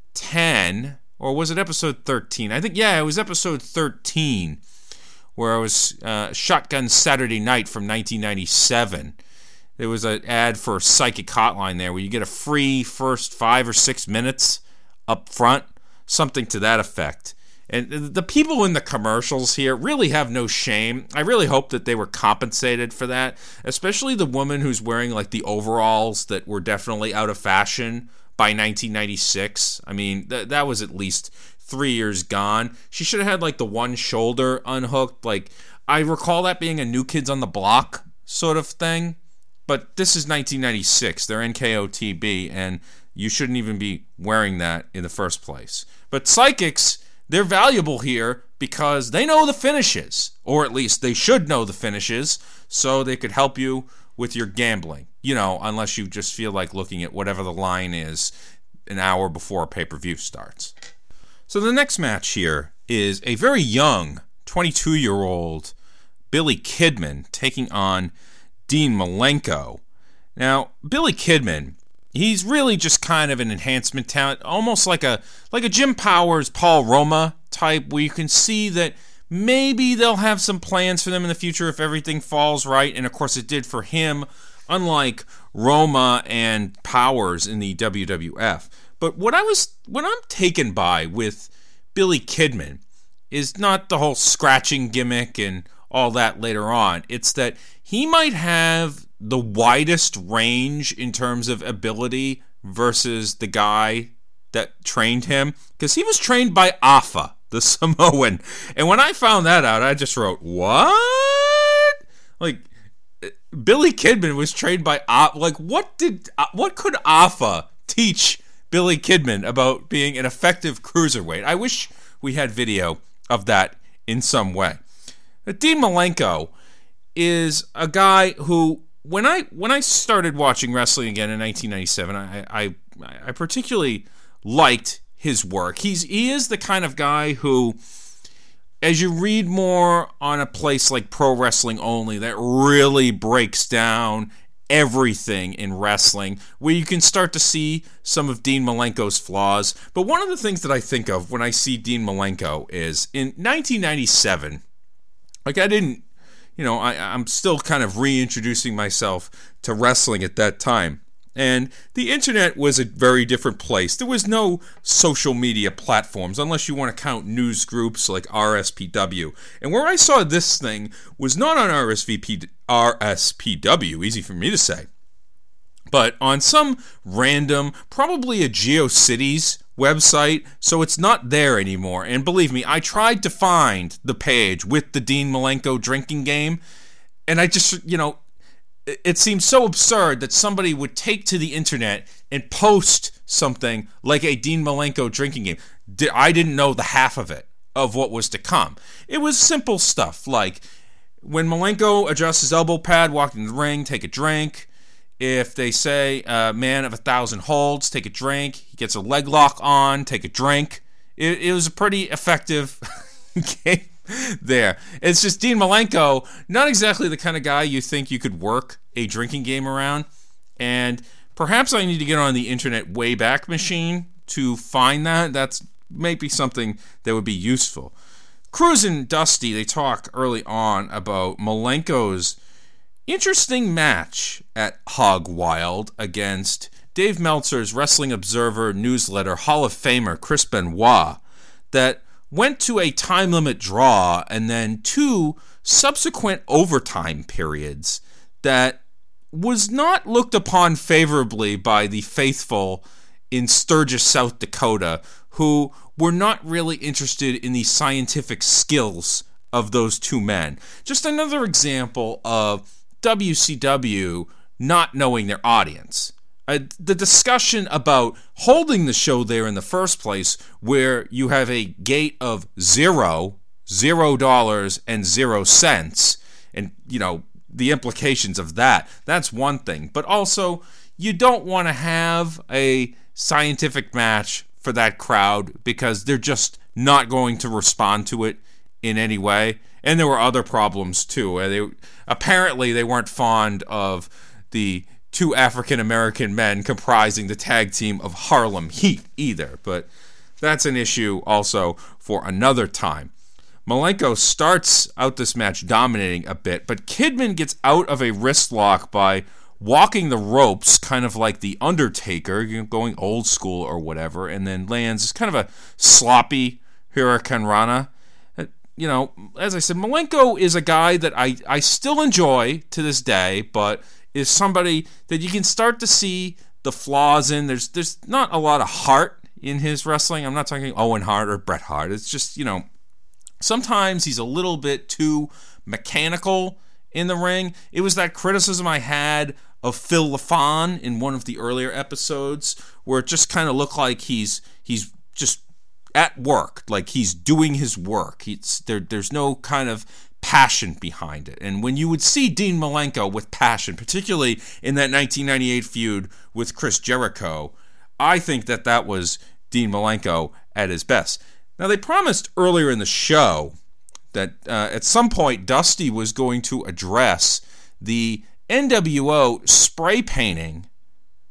S3: ten, or was it episode thirteen? I think, yeah, it was episode thirteen, where it was uh, Shotgun Saturday Night from nineteen ninety-seven. There was an ad for Psychic Hotline there where you get a free first five or six minutes up front, something to that effect. And the people in the commercials here really have no shame. I really hope that they were compensated for that, especially the woman who's wearing like the overalls that were definitely out of fashion by nineteen ninety-six. I mean, th- that was at least three years gone. She should have had like the one shoulder unhooked. Like, I recall that being a New Kids on the Block sort of thing, but this is nineteen ninety-six. They're N K O T B, and you shouldn't even be wearing that in the first place. But psychics, they're valuable here because they know the finishes, or at least they should know the finishes, so they could help you with your gambling. You know, unless you just feel like looking at whatever the line is an hour before a pay-per-view starts. So the next match here is a very young twenty-two-year-old Billy Kidman taking on Dean Malenko. Now, Billy Kidman, he's really just kind of an enhancement talent, almost like a like a Jim Powers, Paul Roma type, where you can see that maybe they'll have some plans for them in the future if everything falls right. And of course it did for him, unlike Roma and Powers in the W W F. But what I was what I'm taken by with Billy Kidman is not the whole scratching gimmick and all that later on. It's that he might have the widest range in terms of ability versus the guy that trained him, because he was trained by Afa, the Samoan. And when I found that out, I just wrote, what? Like, Billy Kidman was trained by Afa. Like, what did, what could Afa teach Billy Kidman about being an effective cruiserweight? I wish we had video of that in some way. But Dean Malenko is a guy who, when I when I started watching wrestling again in nineteen ninety-seven, I I, I particularly liked his work. He's he is the kind of guy who, as you read more on a place like Pro Wrestling Only, that really breaks down everything in wrestling, where you can start to see some of Dean Malenko's flaws. But one of the things that I think of when I see Dean Malenko is, in nineteen ninety-seven, like I didn't, you know, I, I'm still kind of reintroducing myself to wrestling at that time. And the internet was a very different place. There was no social media platforms, unless you want to count news groups like R S P W. And where I saw this thing was not on R S V P, R S P W, easy for me to say, but on some random, probably a GeoCities website, so it's not there anymore. And believe me, I tried to find the page with the Dean Malenko drinking game, and I just, you know, it seems so absurd that somebody would take to the internet and post something like a Dean Malenko drinking game. I didn't know the half of it, of what was to come. It was simple stuff, like when Malenko adjusts his elbow pad, walk in the ring, take a drink. If they say, uh, man of a thousand holds, take a drink. He gets a leg lock on, take a drink. It, it was a pretty effective game there. It's just Dean Malenko, not exactly the kind of guy you think you could work a drinking game around. And perhaps I need to get on the internet Wayback Machine to find that. That's maybe something that would be useful. Cruz and Dusty, they talk early on about Malenko's interesting match at Hog Wild against Dave Meltzer's Wrestling Observer newsletter Hall of Famer Chris Benoit, that went to a time limit draw and then two subsequent overtime periods that was not looked upon favorably by the faithful in Sturgis, South Dakota, who were not really interested in the scientific skills of those two men. Just another example of W C W not knowing their audience. Uh, the discussion about holding the show there in the first place, where you have a gate of zero, zero dollars and zero cents, and, you know, the implications of that, that's one thing. But also, you don't want to have a scientific match for that crowd because they're just not going to respond to it in any way. And there were other problems too. They apparently they weren't fond of the two African-American men comprising the tag team of Harlem Heat either, but that's an issue also for another time. Malenko starts out this match dominating a bit, but Kidman gets out of a wrist lock by walking the ropes, kind of like The Undertaker, you know, going old school or whatever, and then lands kind of a sloppy Hurricane Rana. You know, as I said, Malenko is a guy that I, I still enjoy to this day, but is somebody that you can start to see the flaws in. There's there's not a lot of heart in his wrestling. I'm not talking Owen Hart or Bret Hart. It's just, you know, sometimes he's a little bit too mechanical in the ring. It was that criticism I had of Phil LaFon in one of the earlier episodes, where it just kind of looked like he's he's just at work, like he's doing his work. It's there. There's no kind of passion behind it. And when you would see Dean Malenko with passion, particularly in that nineteen ninety-eight feud with Chris Jericho, I think that that was Dean Malenko at his best. Now, they promised earlier in the show that uh, at some point Dusty was going to address the N W O spray painting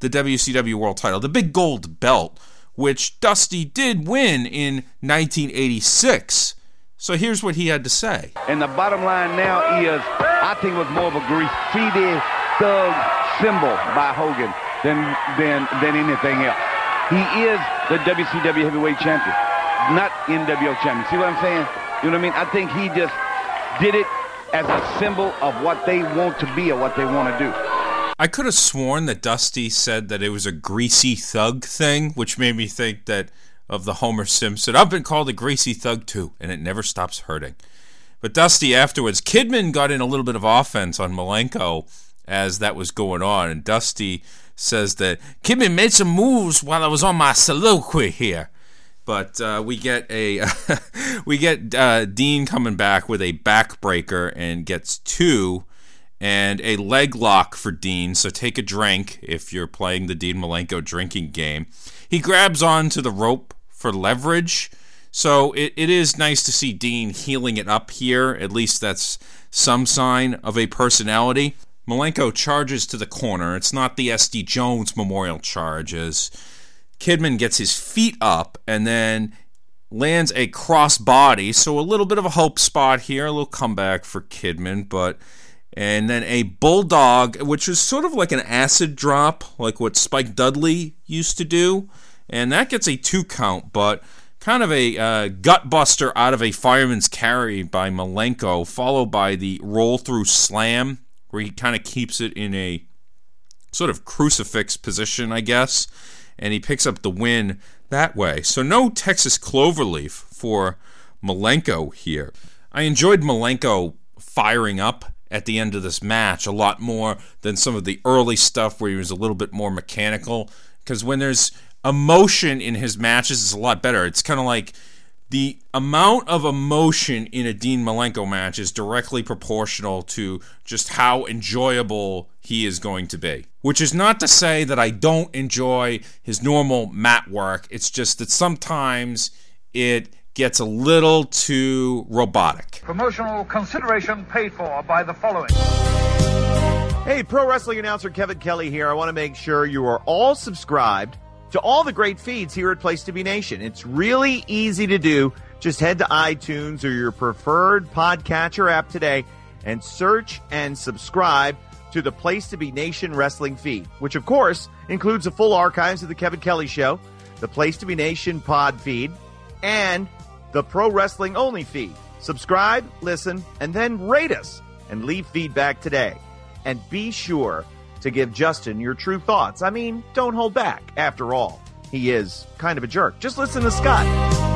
S3: the W C W World title, the big gold belt, which Dusty did win in nineteen eighty-six. So here's what he had to say.
S4: And the bottom line now is, I think it was more of a graffiti thug symbol by Hogan than, than, than anything else. He is the W C W Heavyweight Champion, not N W O Champion. See what I'm saying? You know what I mean? I think he just did it as a symbol of what they want to be or what they want to do.
S3: I could have sworn that Dusty said that it was a greasy thug thing, which made me think that of the Homer Simpson. I've been called a greasy thug too, and it never stops hurting. But Dusty afterwards, Kidman got in a little bit of offense on Malenko as that was going on, and Dusty says that Kidman made some moves while I was on my soliloquy here. But uh, we get a we get uh, Dean coming back with a backbreaker and gets two. And a leg lock for Dean, so take a drink if you're playing the Dean Malenko drinking game. He grabs onto the rope for leverage, so it, it is nice to see Dean healing it up here. At least that's some sign of a personality. Malenko charges to the corner. It's not the S D Jones Memorial charge, as Kidman gets his feet up and then lands a crossbody, so a little bit of a hope spot here, a little comeback for Kidman, but... And then a bulldog, which is sort of like an acid drop, like what Spike Dudley used to do. And that gets a two count, but kind of a uh, gut buster out of a fireman's carry by Malenko, followed by the roll through slam, where he kind of keeps it in a sort of crucifix position, I guess. And he picks up the win that way. So no Texas Cloverleaf for Malenko here. I enjoyed Malenko firing up at the end of this match a lot more than some of the early stuff where he was a little bit more mechanical, because when there's emotion in his matches, it's a lot better. It's kind of like the amount of emotion in a Dean Malenko match is directly proportional to just how enjoyable he is going to be. Which is not to say that I don't enjoy his normal mat work. It's just that sometimes it gets a little too robotic.
S7: Promotional consideration paid for by the following.
S8: Hey, pro wrestling announcer Kevin Kelly here. I want to make sure you are all subscribed to all the great feeds here at Place to Be Nation. It's really easy to do. Just head to iTunes or your preferred podcatcher app today and search and subscribe to the Place to Be Nation wrestling feed, which of course includes the full archives of the Kevin Kelly Show, the Place to Be Nation pod feed, and the Pro Wrestling Only feed. Subscribe, listen, and then rate us and leave feedback today. And be sure to give Justin your true thoughts. I mean, don't hold back. After all, he is kind of a jerk. Just listen to Scott.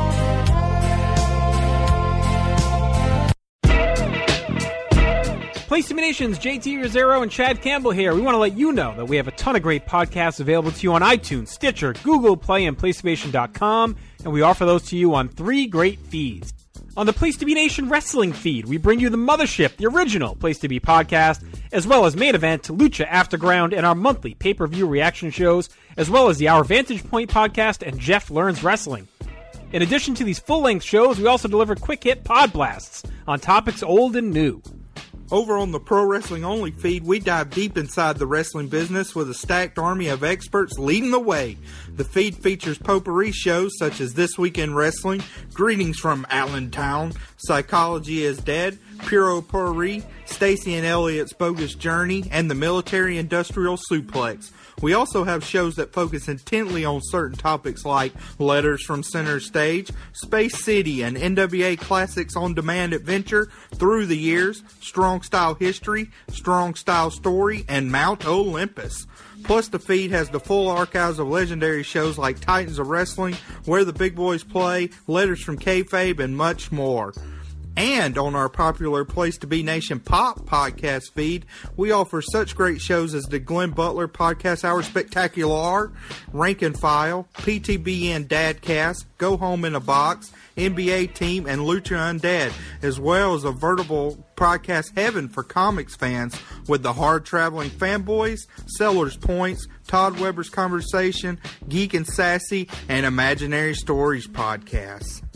S9: Place to Be Nation's J T Rosero and Chad Campbell here. We want to let you know that we have a ton of great podcasts available to you on iTunes, Stitcher, Google Play, and place to be nation dot com, and we offer those to you on three great feeds. On the Place to Be Nation Wrestling feed, we bring you the Mothership, the original Place to Be podcast, as well as Main Event, Lucha Afterground, and our monthly pay-per-view reaction shows, as well as the Our Vantage Point podcast and Jeff Learns Wrestling. In addition to these full-length shows, we also deliver quick-hit pod blasts on topics old and new.
S10: Over on the Pro Wrestling Only feed, we dive deep inside the wrestling business with a stacked army of experts leading the way. The feed features potpourri shows such as This Week in Wrestling, Greetings from Allentown, Psychology is Dead, Puro Potpourri, Stacy and Elliot's Bogus Journey, and the Military Industrial Suplex. We also have shows that focus intently on certain topics like Letters from Center Stage, Space City, and N W A Classics On Demand Adventure, Through the Years, Strong Style History, Strong Style Story, and Mount Olympus. Plus, the feed has the full archives of legendary shows like Titans of Wrestling, Where the Big Boys Play, Letters from Kayfabe, and much more. And on our popular Place to Be Nation Pop podcast feed, we offer such great shows as the Glenn Butler Podcast Hour Spectacular, Rank and File, P T B N Dadcast, Go Home in a Box, N B A Team, and Lucha Undead, as well as a veritable podcast heaven for comics fans with the Hard Traveling Fanboys, Sellers Points, Todd Weber's Conversation, Geek and Sassy, and Imaginary Stories podcasts.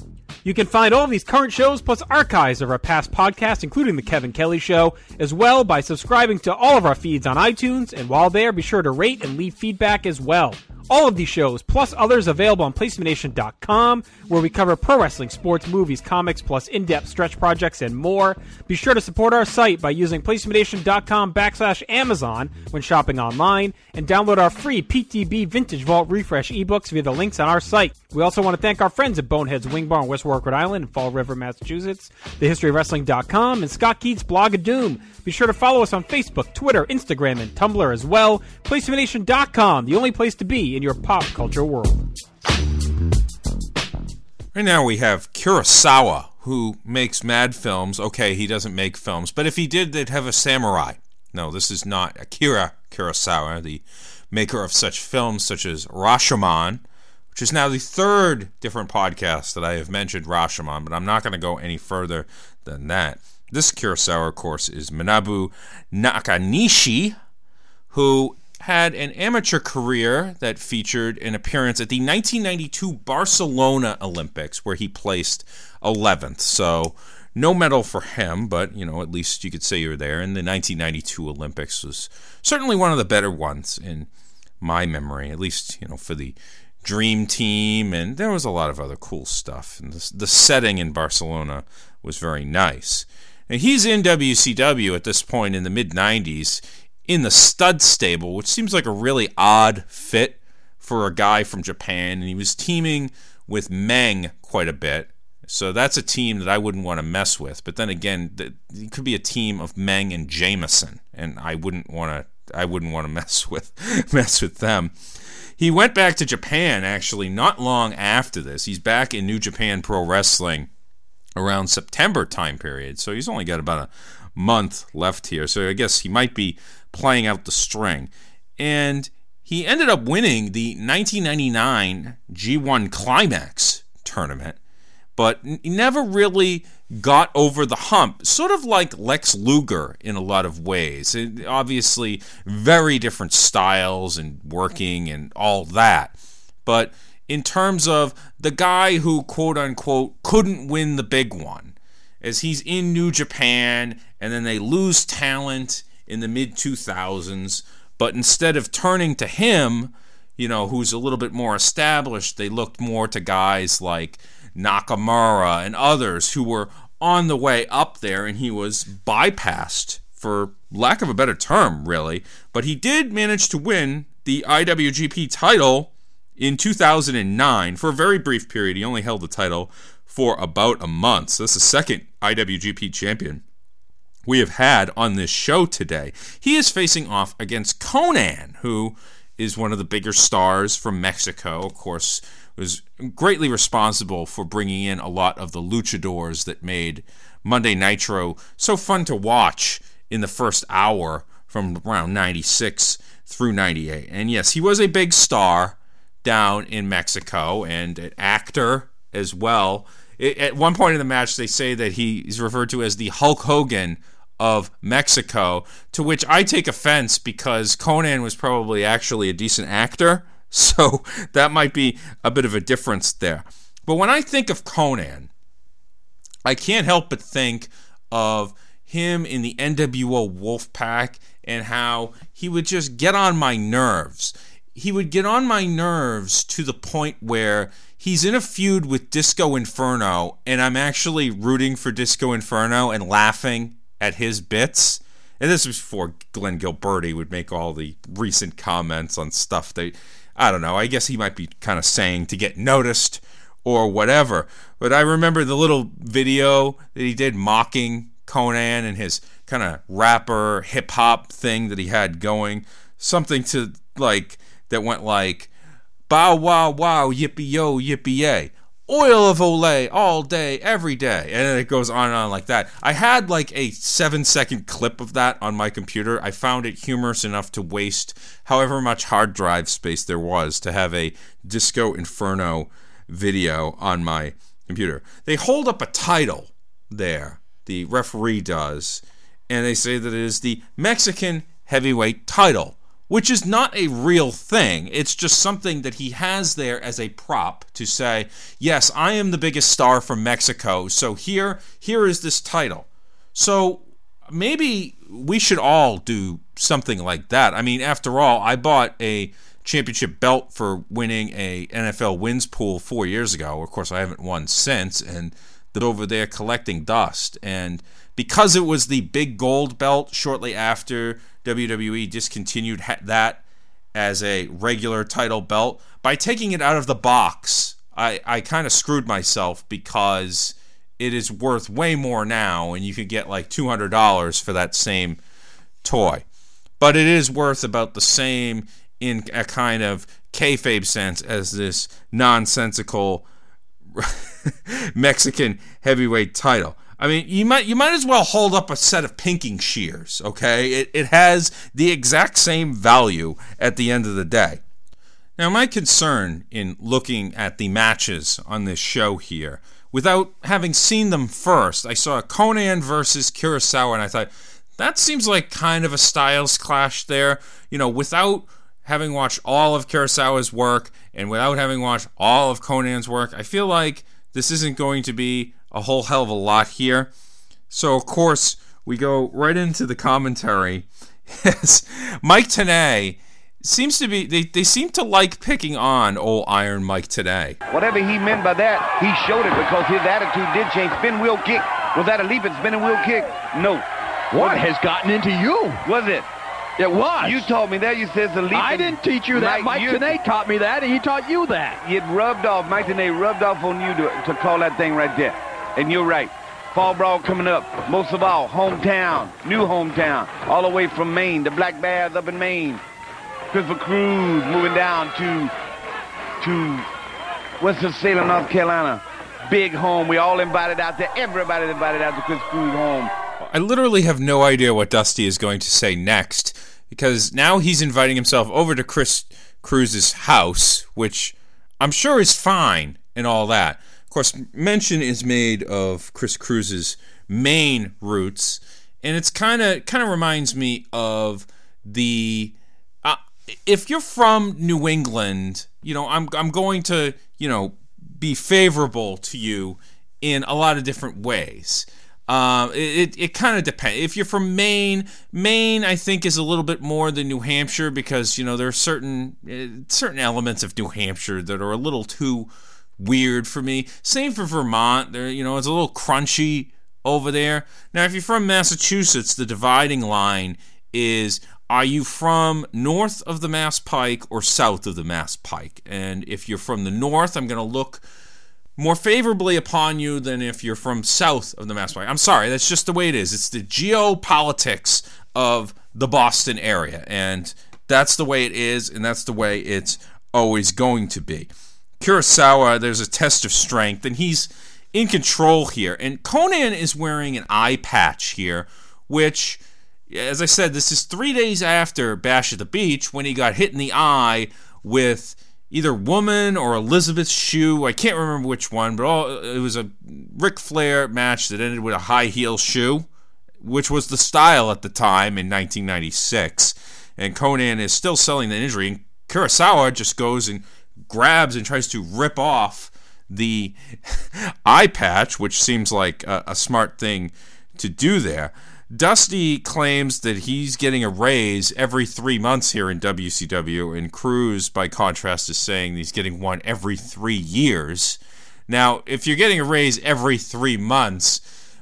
S9: You can find all of these current shows plus archives of our past podcasts, including The Kevin Kelly Show, as well by subscribing to all of our feeds on iTunes, and while there, be sure to rate and leave feedback as well. All of these shows, plus others, available on placement nation dot com, where we cover pro wrestling, sports, movies, comics, plus in-depth stretch projects and more. Be sure to support our site by using placement nation dot com backslash Amazon when shopping online, and download our free P T B Vintage Vault Refresh ebooks via the links on our site. We also want to thank our friends at Bonehead's Wing Bar in West Warwick, Rhode Island, and Fall River, Massachusetts, the history of wrestling dot com, and Scott Keats' Blog of Doom. Be sure to follow us on Facebook, Twitter, Instagram, and Tumblr as well. placement nation dot com, the only place to be in your pop culture world.
S3: Right now we have Kurosawa, who makes mad films. Okay, he doesn't make films, but if he did, they'd have a samurai. No, this is not Akira Kurosawa, the maker of such films such as Rashomon, which is now the third different podcast that I have mentioned Rashomon, but I'm not going to go any further than that. This Kurosawa, of course, is Manabu Nakanishi, who had an amateur career that featured an appearance at the nineteen ninety-two Barcelona Olympics, where he placed eleventh. So no medal for him, but, you know, at least you could say you're there. And the nineteen ninety-two Olympics was certainly one of the better ones in my memory, at least, you know, for the Dream Team. And there was a lot of other cool stuff. And the, the setting in Barcelona was very nice. And he's in W C W at this point in the mid nineties in the Stud Stable, which seems like a really odd fit for a guy from Japan. And he was teaming with Meng quite a bit. So that's a team that I wouldn't want to mess with. But then again, it could be a team of Meng and Jameson, and I wouldn't want to. I wouldn't want to mess with mess with them. He went back to Japan actually not long after this. He's back in New Japan Pro Wrestling around September time period. So he's only got about a month left here. So I guess he might be playing out the string. And he ended up winning the nineteen ninety-nine G one Climax tournament, but he never really got over the hump, sort of like Lex Luger in a lot of ways. It, obviously, very different styles and working and all that. But in terms of the guy who, quote-unquote, couldn't win the big one, as he's in New Japan, and then they lose talent in the mid two thousands, but instead of turning to him, you know, who's a little bit more established, they looked more to guys like Nakamura and others who were on the way up there, and he was bypassed, for lack of a better term, really. But he did manage to win the I W G P title in two thousand nine. For a very brief period, he only held the title for about a month. So that's the second I W G P champion we have had on this show today. He is facing off against Konnan, who is one of the bigger stars from Mexico. Of course, was greatly responsible for bringing in a lot of the luchadors that made Monday Nitro so fun to watch in the first hour from around ninety-six through ninety-eight. And yes, he was a big star down in Mexico and an actor as well. It, at one point in the match, they say that he is referred to as the Hulk Hogan of Mexico, to which I take offense because Konnan was probably actually a decent actor. So that might be a bit of a difference there. But when I think of Konnan, I can't help but think of him in the N W O Wolfpack and how he would just get on my nerves. He would get on my nerves to the point where he's in a feud with Disco Inferno, and I'm actually rooting for Disco Inferno and laughing at his bits. And this was before Glenn Gilberti would make all the recent comments on stuff that, I don't know, I guess he might be kind of saying to get noticed or whatever. But I remember the little video that he did mocking Konnan and his kind of rapper hip-hop thing that he had going. Something to, like, that went like, bow wow wow, yippee yo, yippee yay. Oil of Olay all day, every day. And then it goes on and on like that. I had like a seven second clip of that on my computer. I found it humorous enough to waste however much hard drive space there was to have a Disco Inferno video on my computer. They hold up a title there, the referee does, and they say that it is the Mexican heavyweight title, which is not a real thing. It's just something that he has there as a prop to say, yes, I am the biggest star from Mexico, so here, here is this title. So maybe we should all do something like that. I mean, after all, I bought a championship belt for winning a N F L wins pool four years ago. Of course, I haven't won since, and they're over there collecting dust. And because it was the big gold belt shortly after W W E discontinued that as a regular title belt, by taking it out of the box, I, I kind of screwed myself, because it is worth way more now, and you could get like two hundred dollars for that same toy. But it is worth about the same in a kind of kayfabe sense as this nonsensical Mexican heavyweight title. I mean, you might you might as well hold up a set of pinking shears, okay? It, it has the exact same value at the end of the day. Now, my concern in looking at the matches on this show here, without having seen them first, I saw Konnan versus Kurosawa, and I thought, that seems like kind of a styles clash there. You know, without having watched all of Kurosawa's work and without having watched all of Konnan's work, I feel like this isn't going to be a whole hell of a lot here. So, of course, we go right into the commentary. Mike Tenay seems to be, they, they seem to like picking on old Iron Mike Tenay.
S4: Whatever he meant by that, he showed it, because his attitude did change. Spin wheel kick. Was that a leaping spinning wheel kick? No.
S5: What has gotten into you?
S4: Was it?
S5: It was.
S4: You taught me that. You said it's a leap.
S5: I didn't teach you that. Mike, Mike Tenay taught me that, and he taught you that.
S4: It rubbed off. Mike Tenay rubbed off on you to, to call that thing right there. And you're right. Fall Brawl coming up. Most of all, hometown, new hometown, all the way from Maine. The Black Bears up in Maine. Christopher Cruz moving down to to Winston-Salem, North Carolina. Big home. We all invited out there. Everybody invited out to Christopher Cruz home.
S3: I literally have no idea what Dusty is going to say next, because now he's inviting himself over to Chris Cruz's house, which I'm sure is fine and all that. Of course, mention is made of Chris Cruz's Maine roots, and it's kind of kind of reminds me of the uh, if you're from New England, you know, I'm I'm going to, you know, be favorable to you in a lot of different ways. Um, it it kind of depends. If you're from Maine, Maine I think is a little bit more than New Hampshire, because, you know, there are certain uh, certain elements of New Hampshire that are a little too weird for me. Same for Vermont. There, you know, it's a little crunchy over there. Now, if you're from Massachusetts, the dividing line is, are you from north of the Mass Pike or south of the Mass Pike? And if you're from the north, I'm going to look more favorably upon you than if you're from south of the Mass Pike. I'm sorry, that's just the way it is. It's the geopolitics of the Boston area, and that's the way it is, and that's the way it's always going to be. Kurosawa, there's a test of strength, and he's in control here. And Konnan is wearing an eye patch here, which, as I said, this is three days after Bash at the Beach, when he got hit in the eye with either Woman or Elizabeth's shoe. I can't remember which one, but all, it was a Ric Flair match that ended with a high heel shoe, which was the style at the time in nineteen ninety-six. And Konnan is still selling the injury, and Kurosawa just goes and grabs and tries to rip off the eye patch, which seems like a, a smart thing to do there. Dusty claims that he's getting a raise every three months here in W C W, and Cruz, by contrast, is saying he's getting one every three years. Now, if you're getting a raise every three months,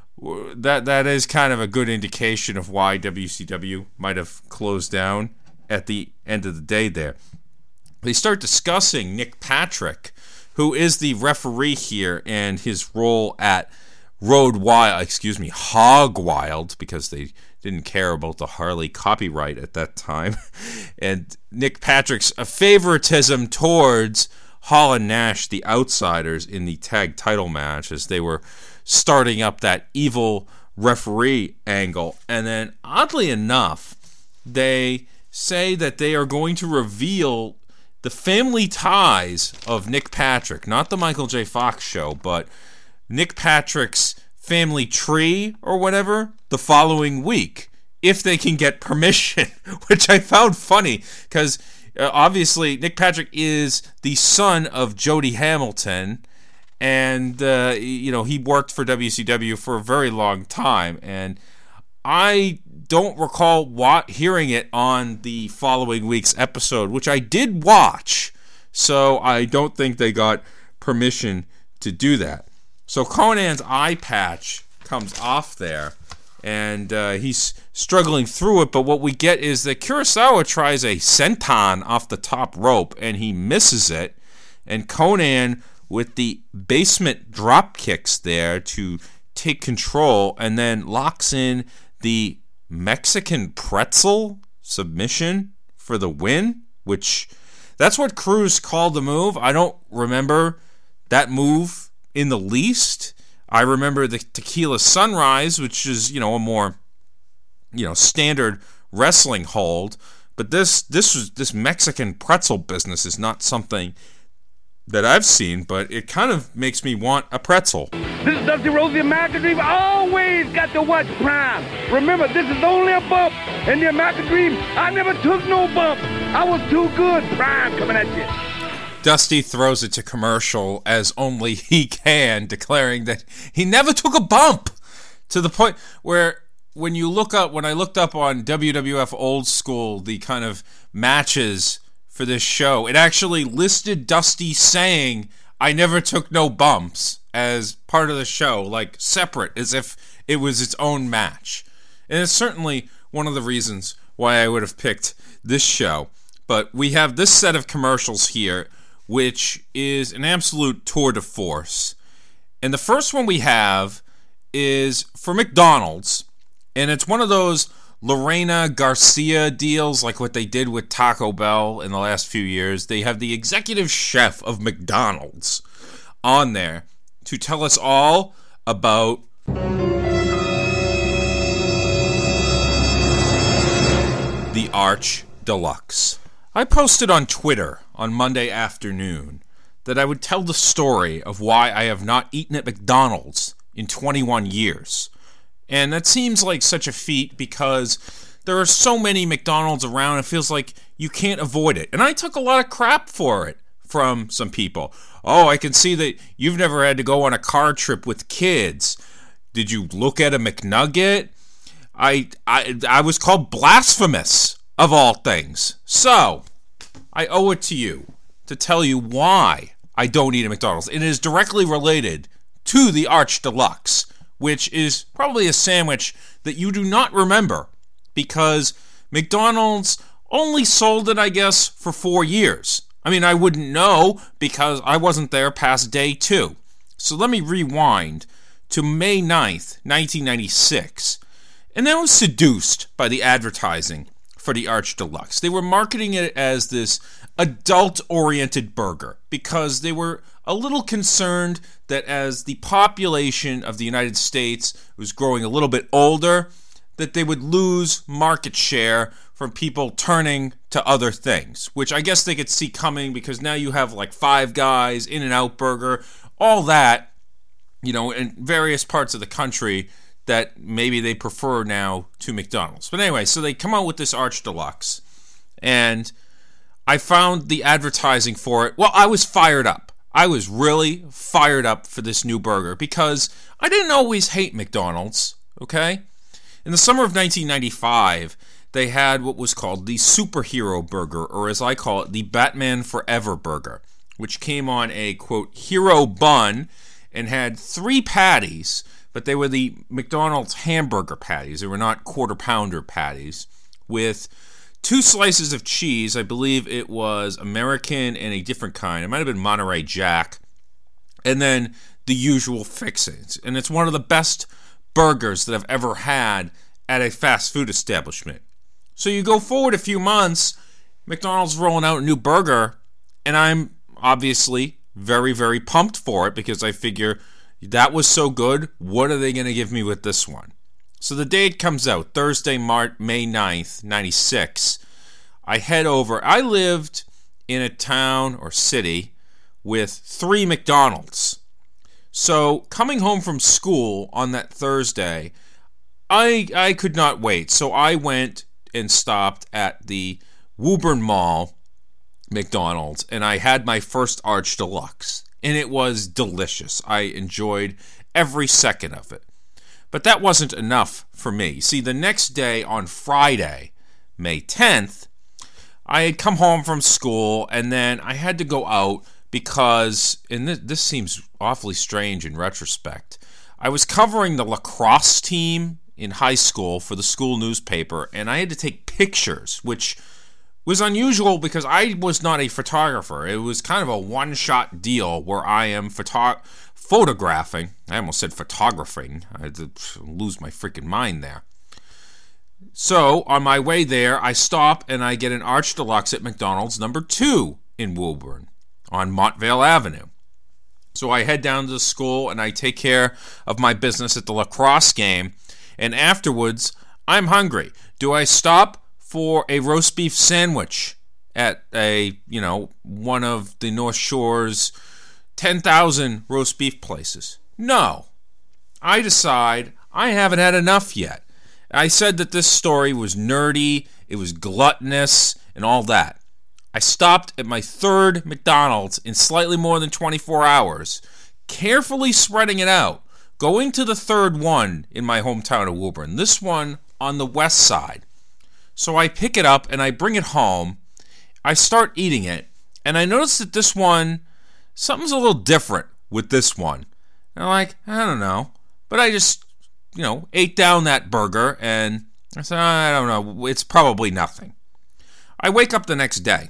S3: that that is kind of a good indication of why W C W might have closed down at the end of the day there. They start discussing Nick Patrick, who is the referee here, and his role at Road Wild, excuse me, Hog Wild, because they didn't care about the Harley copyright at that time. And Nick Patrick's favoritism towards Hall and Nash, the outsiders, in the tag title match, as they were starting up that evil referee angle. And then, oddly enough, they say that they are going to reveal the family ties of Nick Patrick, not the Michael J. Fox show, but Nick Patrick's family tree or whatever, the following week if they can get permission, which I found funny because uh, obviously Nick Patrick is the son of Jody Hamilton, and uh, you know he worked for W C W for a very long time, and I don't recall wa- hearing it on the following week's episode, which I did watch, so I don't think they got permission to do that. So Konnan's eye patch comes off there, and uh, he's struggling through it, but what we get is that Kurosawa tries a senton off the top rope, and he misses it, and Konnan with the basement drop kicks there to take control, and then locks in the Mexican pretzel submission for the win, which that's what Cruz called the move. I don't remember that move in the least. I remember the Tequila Sunrise, which is, you know, a more, you know, standard wrestling hold, but this this was this Mexican pretzel business is not something that I've seen, but it kind of makes me want a pretzel.
S4: This is Dusty Rhodes, the American Dream. Always got to watch Prime. Remember, this is only a bump. In the American Dream, I never took no bump. I was too good. Prime coming at you.
S3: Dusty throws it to commercial as only he can, declaring that he never took a bump, to the point where when you look up, when I looked up on W W F Old School, the kind of matches for this show, it actually listed Dusty saying, "I never took no bumps," as part of the show, like separate, as if it was its own match. And it's certainly one of the reasons why I would have picked this show. But we have this set of commercials here, which is an absolute tour de force. And the first one we have is for McDonald's, and it's one of those Lorena Garcia deals, like what they did with Taco Bell in the last few years. They have the executive chef of McDonald's on there to tell us all about the Arch Deluxe. I posted on Twitter on Monday afternoon that I would tell the story of why I have not eaten at McDonald's in twenty-one years. And that seems like such a feat because there are so many McDonald's around, it feels like you can't avoid it. And I took a lot of crap for it from some people. Oh, I can see that you've never had to go on a car trip with kids. Did you look at a McNugget? I, I, I was called blasphemous, of all things. So, I owe it to you to tell you why I don't eat at McDonald's. It is directly related to the Arch Deluxe, which is probably a sandwich that you do not remember because McDonald's only sold it, I guess, for four years. I mean, I wouldn't know because I wasn't there past day two. So let me rewind to May ninth, nineteen ninety-six. And I was seduced by the advertising for the Arch Deluxe. They were marketing it as this adult-oriented burger because they were a little concerned that as the population of the United States was growing a little bit older, that they would lose market share from people turning to other things, which I guess they could see coming because now you have like Five Guys, In-N-Out Burger, all that, you know, in various parts of the country that maybe they prefer now to McDonald's. But anyway, so they come out with this Arch Deluxe, and I found the advertising for it. Well, I was fired up. I was really fired up for this new burger because I didn't always hate McDonald's, okay? In the summer of nineteen ninety-five, they had what was called the Superhero Burger, or as I call it, the Batman Forever Burger, which came on a, quote, hero bun and had three patties, but they were the McDonald's hamburger patties. They were not quarter-pounder patties, with two slices of cheese. I believe it was American and a different kind. It might have been Monterey Jack. And then the usual fixings. And it's one of the best burgers that I've ever had at a fast food establishment. So you go forward a few months, McDonald's rolling out a new burger, and I'm obviously very, very pumped for it because I figure that was so good, what are they going to give me with this one? So the date comes out, Thursday, March, May ninth, ninety-six. I head over. I lived in a town or city with three McDonald's. So coming home from school on that Thursday, I I could not wait. So I went and stopped at the Woburn Mall McDonald's, and I had my first Arch Deluxe, and it was delicious. I enjoyed every second of it. But that wasn't enough for me. See, the next day on Friday, May tenth, I had come home from school, and then I had to go out because, and this, this seems awfully strange in retrospect, I was covering the lacrosse team in high school for the school newspaper, and I had to take pictures, which was unusual because I was not a photographer. It was kind of a one-shot deal where I am photo- photographing. I almost said photographing. I had to lose my freaking mind there. So, on my way there, I stop and I get an Arch Deluxe at McDonald's number two in Woburn on Montvale Avenue. So I head down to the school and I take care of my business at the lacrosse game, and afterwards, I'm hungry. Do I stop for a roast beef sandwich at a, you know, one of the North Shore's ten thousand roast beef places? No. I decide I haven't had enough yet. I said that this story was nerdy, it was gluttonous, and all that. I stopped at my third McDonald's in slightly more than twenty-four hours, carefully spreading it out, going to the third one in my hometown of Woburn, this one on the west side. So I pick it up and I bring it home, I start eating it, and I notice that this one, something's a little different with this one. And I'm like, I don't know, but I just, you know, ate down that burger, and I said, I don't know, it's probably nothing. I wake up the next day.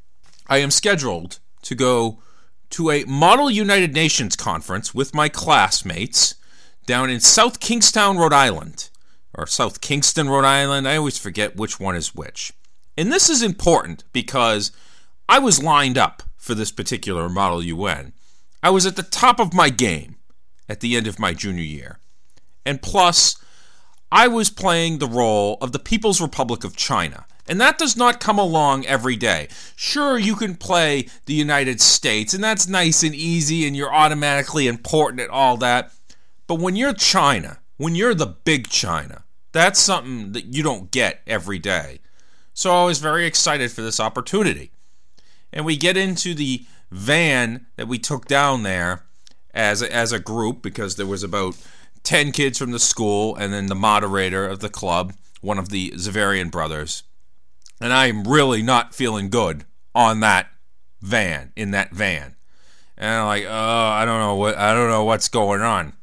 S3: I am scheduled to go to a Model United Nations conference with my classmates down in South Kingstown, Rhode Island. Or South Kingston, Rhode Island. I always forget which one is which. And this is important because I was lined up for this particular Model U N. I was at the top of my game at the end of my junior year. And plus, I was playing the role of the People's Republic of China. And that does not come along every day. Sure, you can play the United States, and that's nice and easy, and you're automatically important and all that. But when you're China, when you're the big China, that's something that you don't get every day. So I was very excited for this opportunity. And we get into the van that we took down there as a, as a group, because there was about ten kids from the school and then the moderator of the club, one of the Zavarian brothers. And I'm really not feeling good on that van, in that van. And I'm like, oh, I don't know what I don't know what's going on.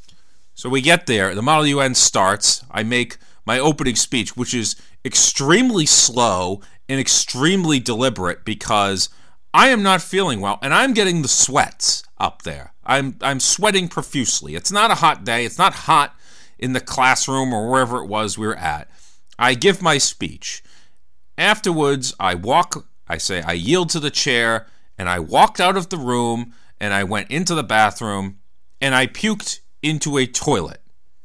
S3: So we get there, the Model U N starts, I make my opening speech, which is extremely slow and extremely deliberate because I am not feeling well, and I'm getting the sweats up there. I'm I'm sweating profusely. It's not a hot day. It's not hot in the classroom or wherever it was we were at. I give my speech. Afterwards, I walk, I say, I yield to the chair, and I walked out of the room, and I went into the bathroom, and I puked into a toilet.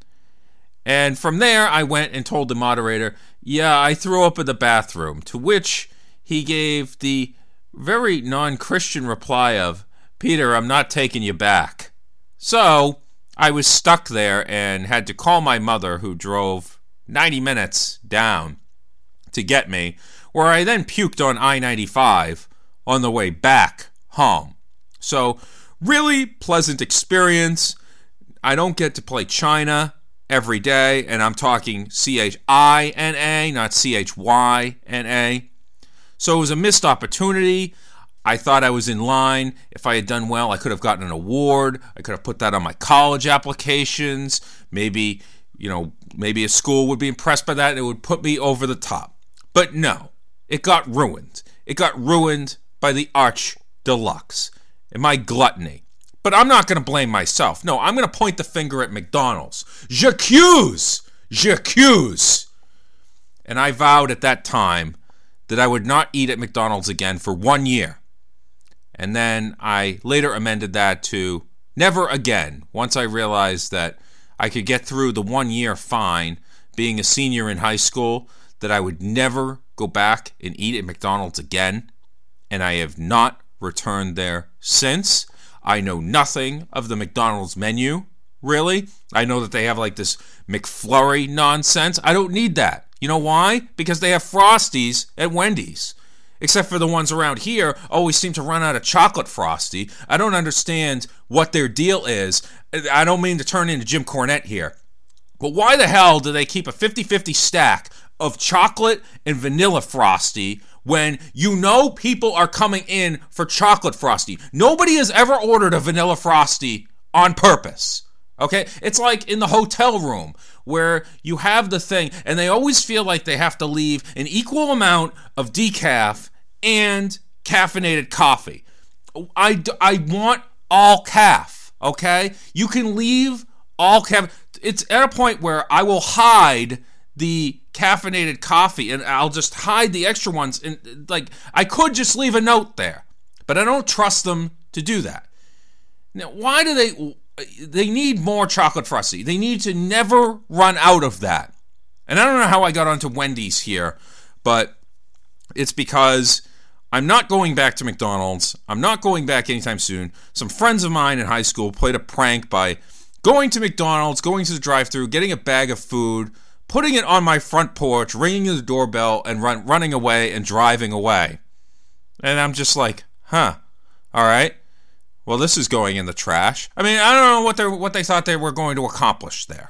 S3: And from there, I went and told the moderator, yeah, I threw up in the bathroom, to which he gave the very non-Christian reply of, Peter, I'm not taking you back. So I was stuck there and had to call my mother, who drove ninety minutes down to get me, where I then puked on I ninety-five on the way back home. So really pleasant experience. I don't get to play China every day, and I'm talking C H I N A, not C H Y N A. So it was a missed opportunity. I thought I was in line. If I had done well, I could have gotten an award. I could have put that on my college applications. Maybe, you know, maybe a school would be impressed by that and it would put me over the top. But no, it got ruined. It got ruined by the Arch Deluxe and my gluttony. But I'm not going to blame myself. No, I'm going to point the finger at McDonald's. J'accuse! J'accuse! And I vowed at that time that I would not eat at McDonald's again for one year. And then I later amended that to never again, once I realized that I could get through the one year fine being a senior in high school, that I would never go back and eat at McDonald's again. And I have not returned there since. I know nothing of the McDonald's menu Really? I know that they have like this McFlurry nonsense. I don't need that. You know why? Because they have Frosties at Wendy's. Except for the ones around here always seem to run out of chocolate Frosty. I don't understand what their deal is. I don't mean to turn into Jim Cornette here. But why the hell do they keep a fifty-fifty stack of chocolate and vanilla Frosty when you know people are coming in for chocolate Frosty? Nobody has ever ordered a vanilla Frosty on purpose. Okay? It's like in the hotel room where you have the thing and they always feel like they have to leave an equal amount of decaf and caffeinated coffee. I, I want all caf, okay? You can leave all caf. It's at a point where I will hide the caffeinated coffee and I'll just hide the extra ones. And like, I could just leave a note there, but I don't trust them to do that. Now, why do they... They need more chocolate Frosty. They need to never run out of that. And I don't know how I got onto Wendy's here, but it's because I'm not going back to McDonald's. I'm not going back anytime soon. Some friends of mine in high school played a prank by going to McDonald's, going to the drive-thru, getting a bag of food, putting it on my front porch, ringing the doorbell, and run, running away and driving away. And I'm just like, huh, all right. Well, this is going in the trash. I mean, I don't know what they what they thought they were going to accomplish there.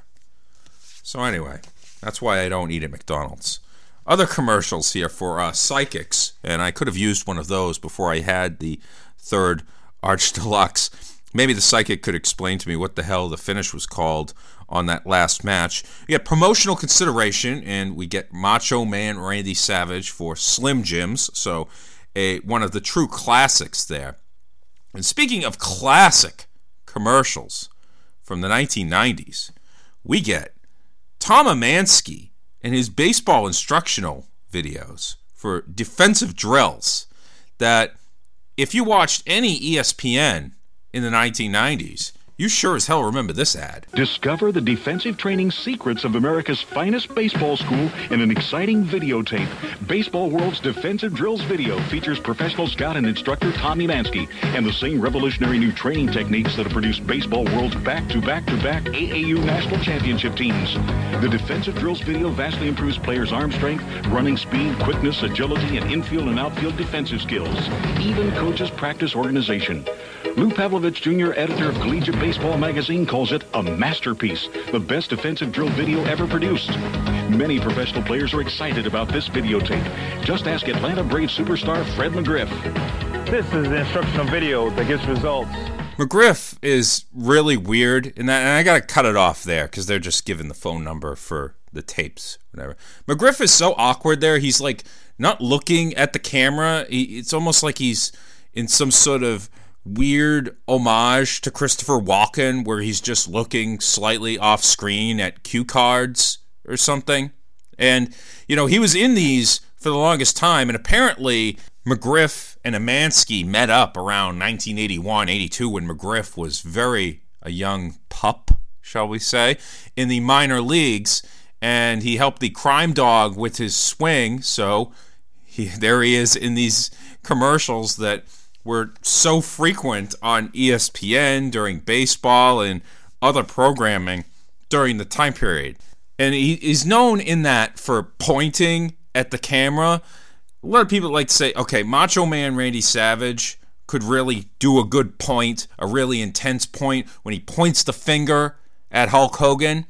S3: So anyway, that's why I don't eat at McDonald's. Other commercials here for uh, psychics, and I could have used one of those before I had the third Arch Deluxe. Maybe the psychic could explain to me what the hell the finish was called on that last match. We get promotional consideration, and we get Macho Man Randy Savage for Slim Jims, so a one of the true classics there. And speaking of classic commercials from the nineteen nineties, we get Tom Amansky and his baseball instructional videos for defensive drills that if you watched any E S P N in the nineteen nineties, you sure as hell remember this ad.
S11: Discover the defensive training secrets of America's finest baseball school in an exciting videotape. Baseball World's Defensive Drills video features professional scout and instructor Tom Amansky and the same revolutionary new training techniques that have produced Baseball World's back-to-back-to-back A A U national championship teams. The Defensive Drills video vastly improves players' arm strength, running speed, quickness, agility, and infield and outfield defensive skills. Even coaches practice organization. Lou Pavlovich, Junior, editor of Collegiate Baseball magazine, calls it a masterpiece, the best defensive drill video ever produced. Many professional players are excited about this videotape. Just ask Atlanta Braves superstar Fred McGriff.
S12: This is the instructional video that gets results.
S3: McGriff is really weird in that, and I gotta cut it off there because they're just giving the phone number for the tapes, whatever. McGriff is so awkward there. He's like not looking at the camera. He, it's almost like he's in some sort of weird homage to Christopher Walken where he's just looking slightly off screen at cue cards or something. And, you know, he was in these for the longest time, and apparently McGriff and Amansky met up around nineteen eighty-one, eighty-two when McGriff was very a young pup, shall we say, in the minor leagues, and he helped the Crime Dog with his swing, so he, there he is in these commercials that were so frequent on E S P N during baseball and other programming during the time period. And he is known in that for pointing at the camera. A lot of people like to say, okay, Macho Man Randy Savage could really do a good point, a really intense point when he points the finger at Hulk Hogan.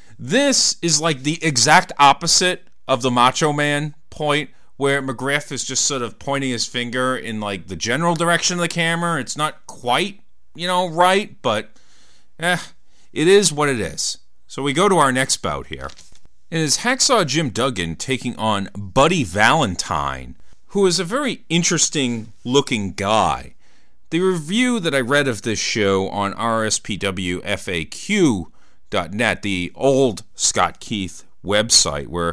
S3: This is like the exact opposite of the Macho Man point, where McGriff is just sort of pointing his finger in like the general direction of the camera. It's not quite, you know, right, but eh, it is what it is. So we go to our next bout here. It is Hacksaw Jim Duggan taking on Buddy Valentine, who is a very interesting looking guy. The review that I read of this show on R S P W F A Q dot net, the old Scott Keith website, where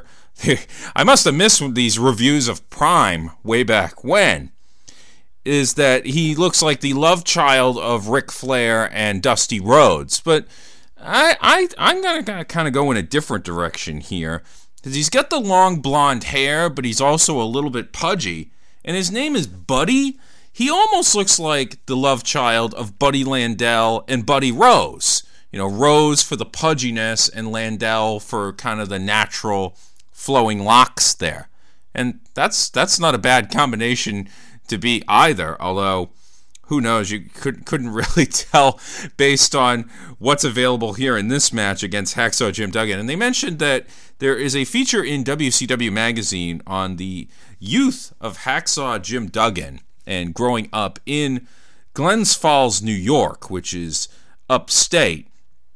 S3: I must have missed these reviews of Prime way back when, is that he looks like the love child of Ric Flair and Dusty Rhodes. But I, I, I'm going to kind of go in a different direction here, because he's got the long blonde hair, but he's also a little bit pudgy, and his name is Buddy. He almost looks like the love child of Buddy Landel and Buddy Rose. you know, Rose for the pudginess and Landell for kind of the natural flowing locks there. And that's that's not a bad combination to be either, although who knows, you could, couldn't really tell based on what's available here in this match against Hacksaw Jim Duggan. And they mentioned that there is a feature in W C W Magazine on the youth of Hacksaw Jim Duggan and growing up in Glens Falls, New York, which is upstate.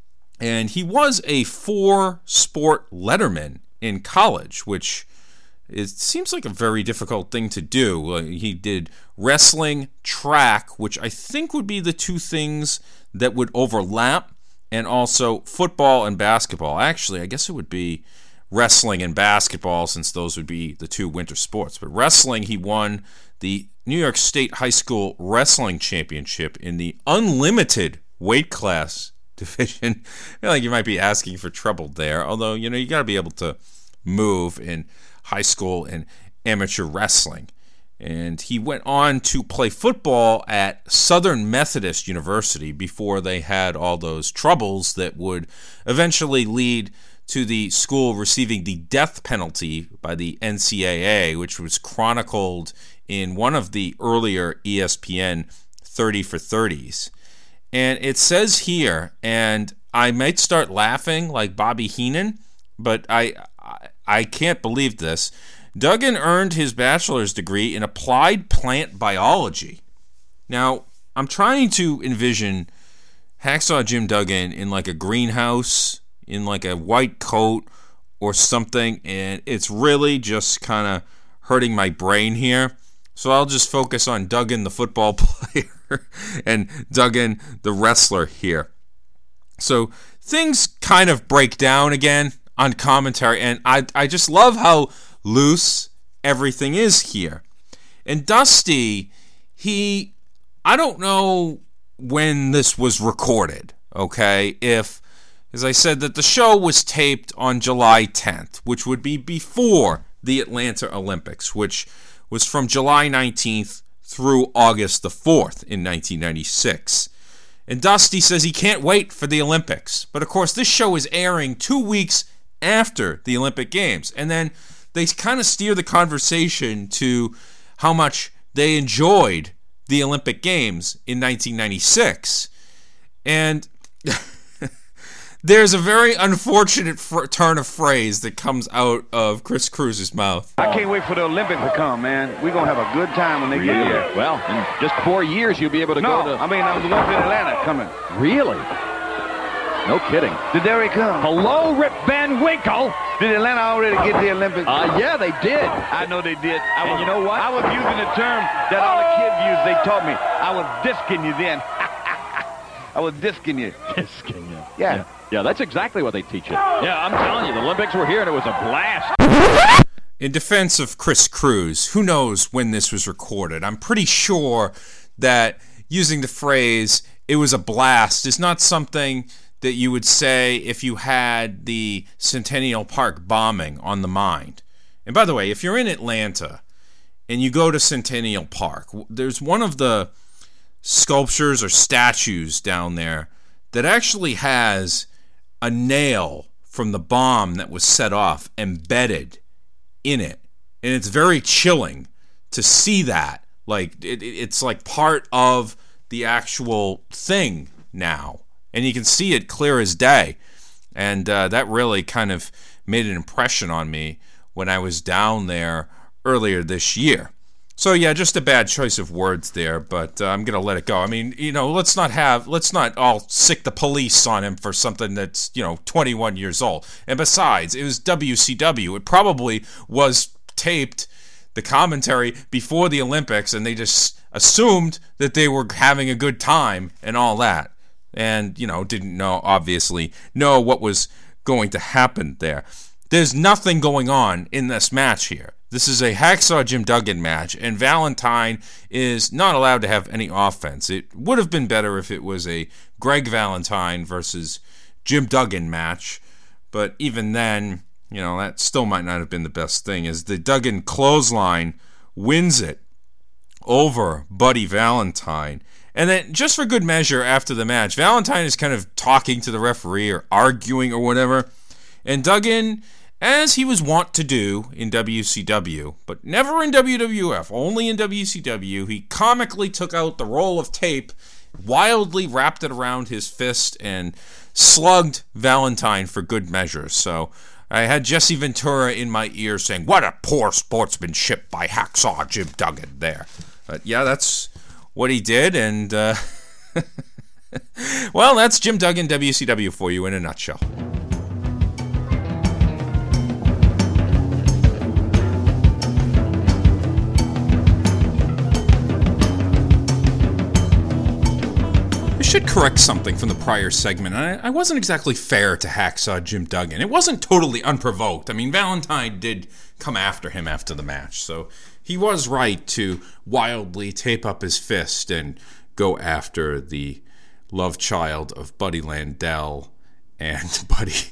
S3: And he was a four-sport letterman in college, which it seems like a very difficult thing to do. Uh, he did wrestling, track, which I think would be the two things that would overlap, and also football and basketball. Actually, I guess it would be wrestling and basketball, since those would be the two winter sports. But wrestling, he won the New York State High School Wrestling Championship in the unlimited weight class division. I feel like you might be asking for trouble there, although, you know, you got to be able to move in high school and amateur wrestling. And he went on to play football at Southern Methodist University before they had all those troubles that would eventually lead to the school receiving the death penalty by the N C double A, which was chronicled in one of the earlier E S P N thirty for thirties. And it says here, and I might start laughing like Bobby Heenan, but I, I I can't believe this. Duggan earned his bachelor's degree in applied plant biology. Now, I'm trying to envision Hacksaw Jim Duggan in like a greenhouse, in like a white coat or something, and it's really just kind of hurting my brain here. So I'll just focus on Duggan, the football player, and Duggan, the wrestler here. So things kind of break down again on commentary, and I I just love how loose everything is here. And Dusty, he, I don't know when this was recorded, okay? If, as I said, that the show was taped on July tenth, which would be before the Atlanta Olympics, which was from July nineteenth through August the fourth in nineteen ninety-six. And Dusty says he can't wait for the Olympics. But of course, this show is airing two weeks after the Olympic Games. And then they kind of steer the conversation to how much they enjoyed the Olympic Games in nineteen ninety-six. And there's a very unfortunate fr- turn of phrase that comes out of Chris Cruz's mouth.
S13: I can't wait for the Olympics to come, man. We're going to have a good time when they
S5: really?
S13: get here.
S5: Well, in just four years, you'll be able to
S13: no,
S5: go to...
S13: I mean, I'm the ones in Atlanta coming.
S5: Really? No kidding.
S13: Did they already come?
S5: Hello, Rip Van Winkle.
S13: Did Atlanta already get the Olympics?
S5: Uh, yeah, they did.
S13: I know they did. I
S5: and
S13: was,
S5: you know what?
S13: I was using the term that all the kids use. They taught me. I was disking you then. I was disking you.
S5: Disking you.
S13: Yeah.
S5: yeah. Yeah, that's exactly what they teach you. Yeah, I'm telling you, the Olympics were here and it was a blast.
S3: In defense of Chris Cruz, who knows when this was recorded? I'm pretty sure that using the phrase, it was a blast, is not something that you would say if you had the Centennial Park bombing on the mind. And by the way, if you're in Atlanta and you go to Centennial Park, there's one of the sculptures or statues down there that actually has a nail from the bomb that was set off embedded in it. And it's very chilling to see that. Like, it, it's like part of the actual thing now. And you can see it clear as day. And uh, that really kind of made an impression on me when I was down there earlier this year. So yeah, just a bad choice of words there, but uh, I'm going to let it go. I mean, you know, let's not have, let's not all sick the police on him for something that's, you know, twenty-one years old. And besides, it was W C W. It probably was taped, the commentary, before the Olympics, and they just assumed that they were having a good time and all that. And, you know, didn't know, obviously, know what was going to happen there. There's nothing going on in this match here. This is a Hacksaw Jim Duggan match, and Valentine is not allowed to have any offense. It would have been better if it was a Greg Valentine versus Jim Duggan match, but even then, you know, that still might not have been the best thing, as the Duggan clothesline wins it over Buddy Valentine, And then, just for good measure, after the match, Valentine is kind of talking to the referee or arguing or whatever. And Duggan, as he was wont to do in W C W, but never in W W F, only in W C W, he comically took out the roll of tape, wildly wrapped it around his fist, and slugged Valentine for good measure. So I had Jesse Ventura in my ear saying, "What a poor sportsmanship by Hacksaw Jim Duggan there." But yeah, that's what he did, and uh, well, that's Jim Duggan, W C W for you in a nutshell. I should correct something from the prior segment. I, I wasn't exactly fair to Hacksaw Jim Duggan. It wasn't totally unprovoked. I mean, Valentine did come after him after the match, so he was right to wildly tape up his fist and go after the love child of Buddy Landel and Buddy...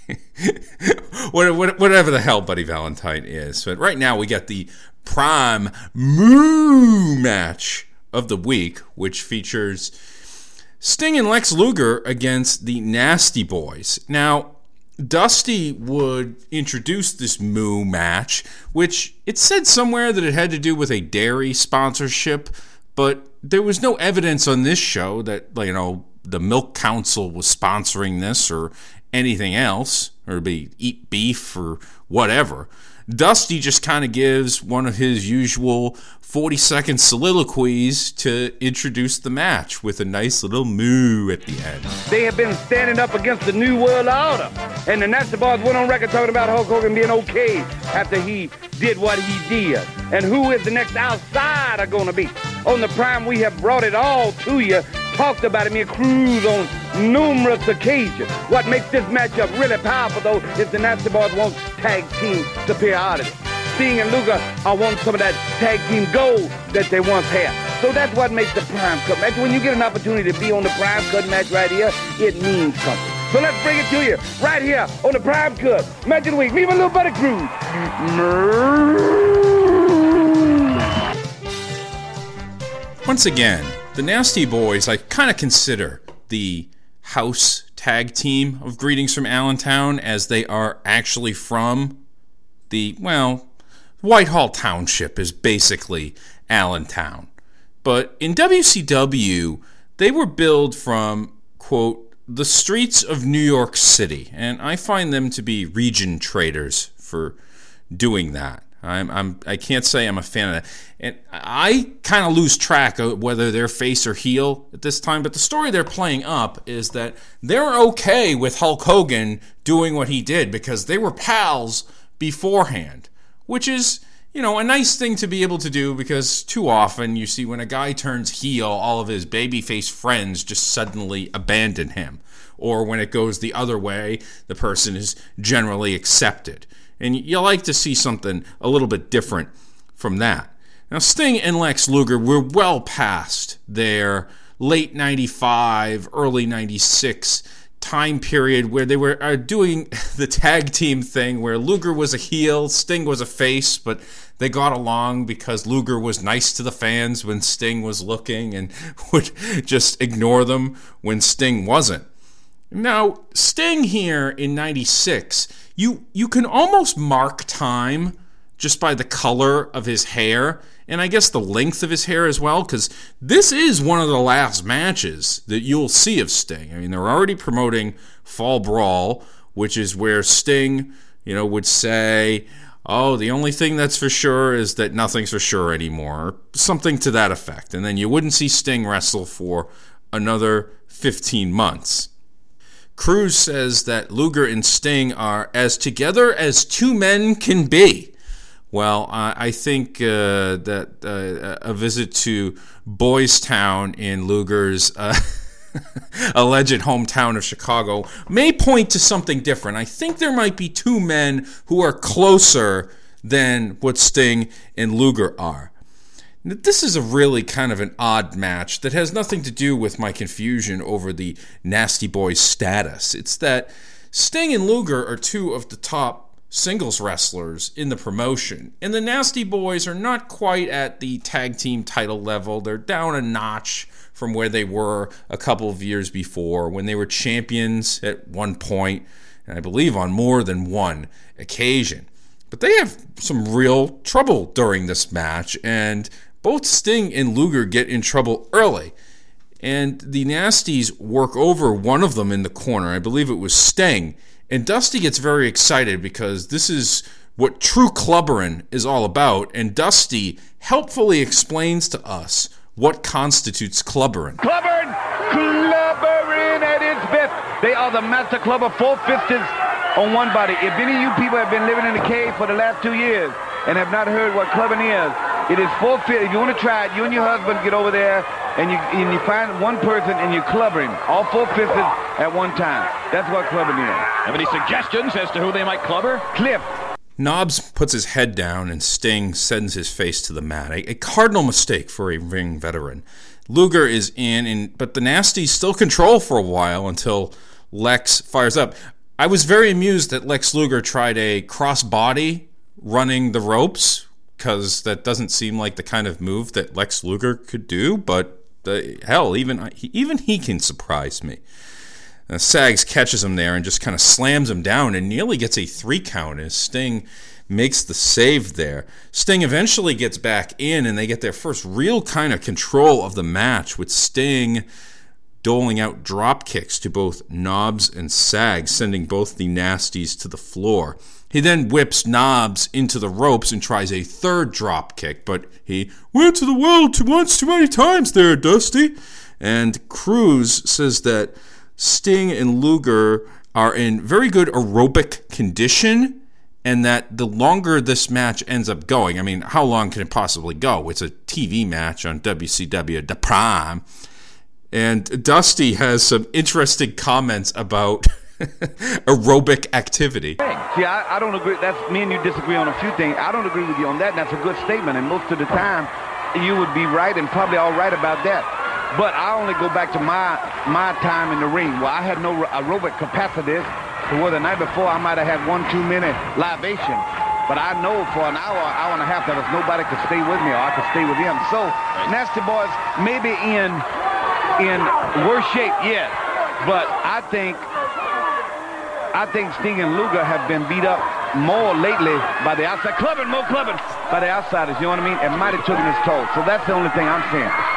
S3: whatever the hell Buddy Valentine is. But right now we got the Prime Moo match of the week, which features Sting and Lex Luger against the Nasty Boys. Now, Dusty would introduce this Moo match, which it said somewhere that it had to do with a dairy sponsorship, but there was no evidence on this show that, you know, the Milk Council was sponsoring this or anything else, or be Eat Beef or whatever. Dusty just kind of gives one of his usual forty-second soliloquies to introduce the match with a nice little moo at the end.
S4: They have been standing up against the New World Order, and the Nasty Boys went on record talking about Hulk Hogan being okay after he did what he did. And who is the next outsider going to be? On the Prime, we have brought it all to you, talked about it, me and Cruz on numerous occasions. What makes this matchup really powerful, though, is the Nasty Boys want tag team superiority. Sting and Luger are wanting some of that tag team gold that they once had. So that's what makes the Prime Cut match. When you get an opportunity to be on the Prime Cut match right here, it means something. So let's bring it to you right here on the Prime Cut match of the week. Me and my little buddy Cruz.
S3: Once again, the Nasty Boys, I kind of consider the house tag team of Greetings from Allentown, as they are actually from the, well, Whitehall Township is basically Allentown. But in W C W, they were billed from, quote, the streets of New York City, and I find them to be region traders for doing that. I'm, I'm, I can't say I'm a fan of that. And I kind of lose track of whether they're face or heel at this time, but the story they're playing up is that they're okay with Hulk Hogan doing what he did because they were pals beforehand, which is, you know, a nice thing to be able to do, because too often you see when a guy turns heel, all of his babyface friends just suddenly abandon him. Or when it goes the other way, the person is generally accepted. And you like to see something a little bit different from that. Now, Sting and Lex Luger were well past their late ninety-five, early ninety-six time period where they were uh, doing the tag team thing where Luger was a heel, Sting was a face, but they got along because Luger was nice to the fans when Sting was looking and would just ignore them when Sting wasn't. Now, Sting here in ninety-six, you you can almost mark time just by the color of his hair, and I guess the length of his hair as well, because this is one of the last matches that you'll see of Sting. I mean, they're already promoting Fall Brawl, which is where Sting, you know, would say, oh, the only thing that's for sure is that nothing's for sure anymore, or something to that effect. And then you wouldn't see Sting wrestle for another fifteen months. Cruz says that Luger and Sting are as together as two men can be. Well, uh, I think uh, that uh, a visit to Boys Town in Luger's uh, alleged hometown of Chicago may point to something different. I think there might be two men who are closer than what Sting and Luger are. This is a really kind of an odd match that has nothing to do with my confusion over the Nasty Boys status. It's that Sting and Luger are two of the top singles wrestlers in the promotion, and the Nasty Boys are not quite at the tag team title level. They're down a notch from where they were a couple of years before when they were champions at one point, and I believe on more than one occasion. But they have some real trouble during this match, and both Sting and Luger get in trouble early. And the Nasties work over one of them in the corner. I believe it was Sting. And Dusty gets very excited because this is what true clubbering is all about. And Dusty helpfully explains to us what constitutes clubbering.
S13: Clubbering! Clubbering at its best. They are the master clubber, four-fisted on one body. If any of you people have been living in a cave for the last two years and have not heard what clubbing is, it is four-fisted. If you want to try it, you and your husband get over there and you and you find one person and you're clubbering, all four-fisted at one time. That's what clubbing is.
S5: Have any suggestions as to who they might clubber?
S13: Cliff.
S3: Knobbs puts his head down and Sting sends his face to the mat. A, a cardinal mistake for a ring veteran. Luger is in, and, but the Nasties still control for a while until Lex fires up. I was very amused that Lex Luger tried a cross-body running the ropes, because that doesn't seem like the kind of move that Lex Luger could do, but the, hell, even, even he can surprise me. Uh, Sags catches him there and just kind of slams him down and nearly gets a three count as Sting makes the save there. Sting eventually gets back in and they get their first real kind of control of the match, with Sting doling out drop kicks to both Knobbs and Sags, sending both the Nasties to the floor. He then whips Knobbs into the ropes and tries a third drop kick, but he went to the well too once too many times there, Dusty. And Cruz says that Sting and Luger are in very good aerobic condition, and that the longer this match ends up going, I mean, how long can it possibly go? It's a T V match on W C W The Prime. And Dusty has some interesting comments about aerobic activity.
S13: See, I, I don't agree. That's me and you disagree on a few things. I don't agree with you on that, and that's a good statement. And most of the time, you would be right and probably all right about that. But I only go back to my my time in the ring. Well, I had no aerobic capacity. So where the night before I might have had one too many libation. But I know for an hour, hour and a half, there was nobody could stay with me, or I could stay with him. So Nasty Boys maybe in in worse shape, yes. But I think I think Sting and Luger have been beat up more lately by the outside. Clubbing, more clubbing by the outsiders, you know what I mean? It might have taken its toll. So that's the only thing I'm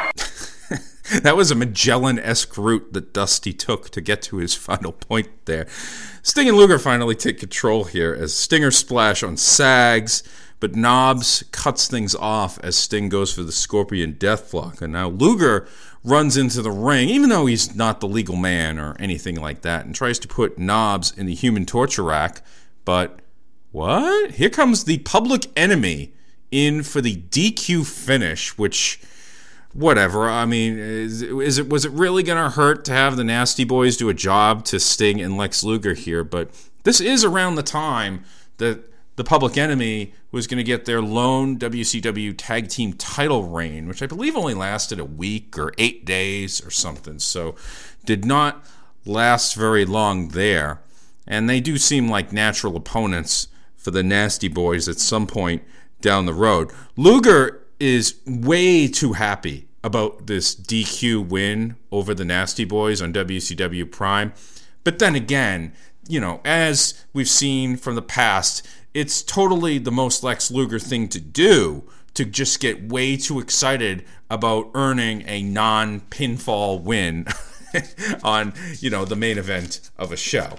S13: saying.
S3: That was a Magellan-esque route that Dusty took to get to his final point there. Sting and Luger finally take control here as Stinger splash on Sags, but Knobbs cuts things off as Sting goes for the Scorpion Deathlock. And now Luger runs into the ring, even though he's not the legal man or anything like that, and tries to put Knobbs in the human torture rack. But what? Here comes the Public Enemy in for the D Q finish, which... whatever. I mean, is, is it was it really going to hurt to have the Nasty Boys do a job to Sting and Lex Luger here? But this is around the time that the Public Enemy was going to get their lone W C W Tag Team title reign, which I believe only lasted a week or eight days or something. So did not last very long there. And they do seem like natural opponents for the Nasty Boys at some point down the road. Luger is way too happy about this D Q win over the Nasty Boys on W C W Prime. But then again, you know, as we've seen from the past, it's totally the most Lex Luger thing to do to just get way too excited about earning a non-pinfall win on, you know, the main event of a show.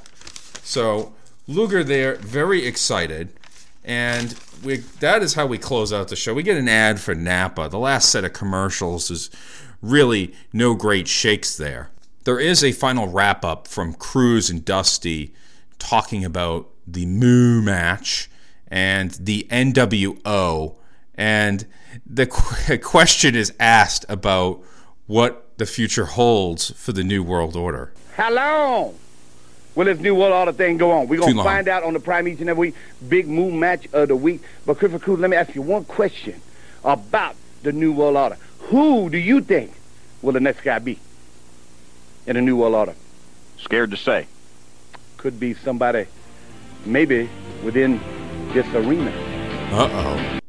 S3: So Luger there, very excited. And we, that is how we close out the show. We get an ad for Napa. The last set of commercials is really no great shakes there. There is a final wrap-up from Cruz and Dusty talking about the Moo match and the N W O. And the qu- question is asked about what the future holds for the New World Order.
S13: How long will this New World Order thing go on? We're going to find out on the Prime each and every week. Big Moo match of the week. But Christopher Cruz, let me ask you one question about the New World Order. Who do you think will the next guy be in the New World Order?
S5: Scared to say.
S13: Could be somebody maybe within this arena.
S3: Uh-oh.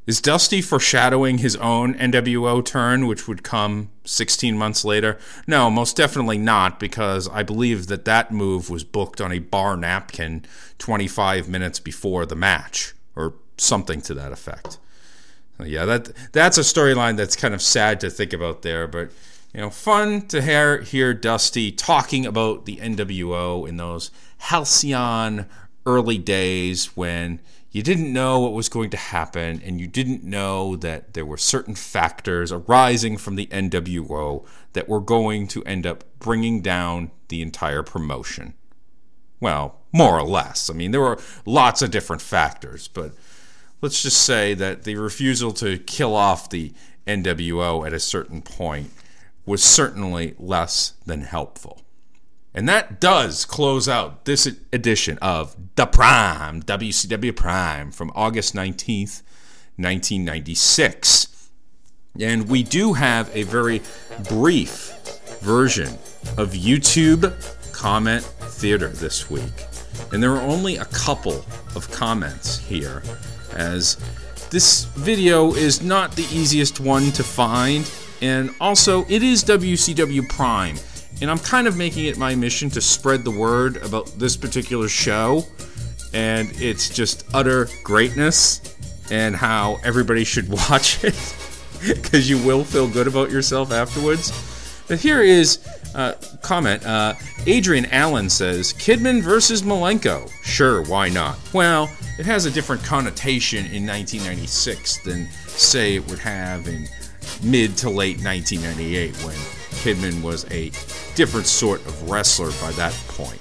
S3: Is Dusty foreshadowing his own N W O turn, which would come sixteen months later? No, most definitely not, because I believe that that move was booked on a bar napkin twenty-five minutes before the match, or something to that effect. So yeah, that that's a storyline that's kind of sad to think about there, but you know, fun to hear, hear Dusty talking about the N W O in those halcyon early days when you didn't know what was going to happen, and you didn't know that there were certain factors arising from the N W O that were going to end up bringing down the entire promotion. Well, more or less. I mean, there were lots of different factors, but let's just say that the refusal to kill off the N W O at a certain point was certainly less than helpful. And that does close out this edition of The Prime, W C W Prime, from August nineteenth, nineteen ninety-six. And we do have a very brief version of YouTube Comment Theater this week. And there are only a couple of comments here, as this video is not the easiest one to find, and also it is W C W Prime. And I'm kind of making it my mission to spread the word about this particular show and its just utter greatness and how everybody should watch it, because you will feel good about yourself afterwards. But here is a comment. Uh, Adrian Allen says, Kidman versus Malenko. Sure, why not? Well, it has a different connotation in nineteen ninety-six than, say, it would have in mid to late nineteen ninety-eight, when Kidman was a different sort of wrestler by that point.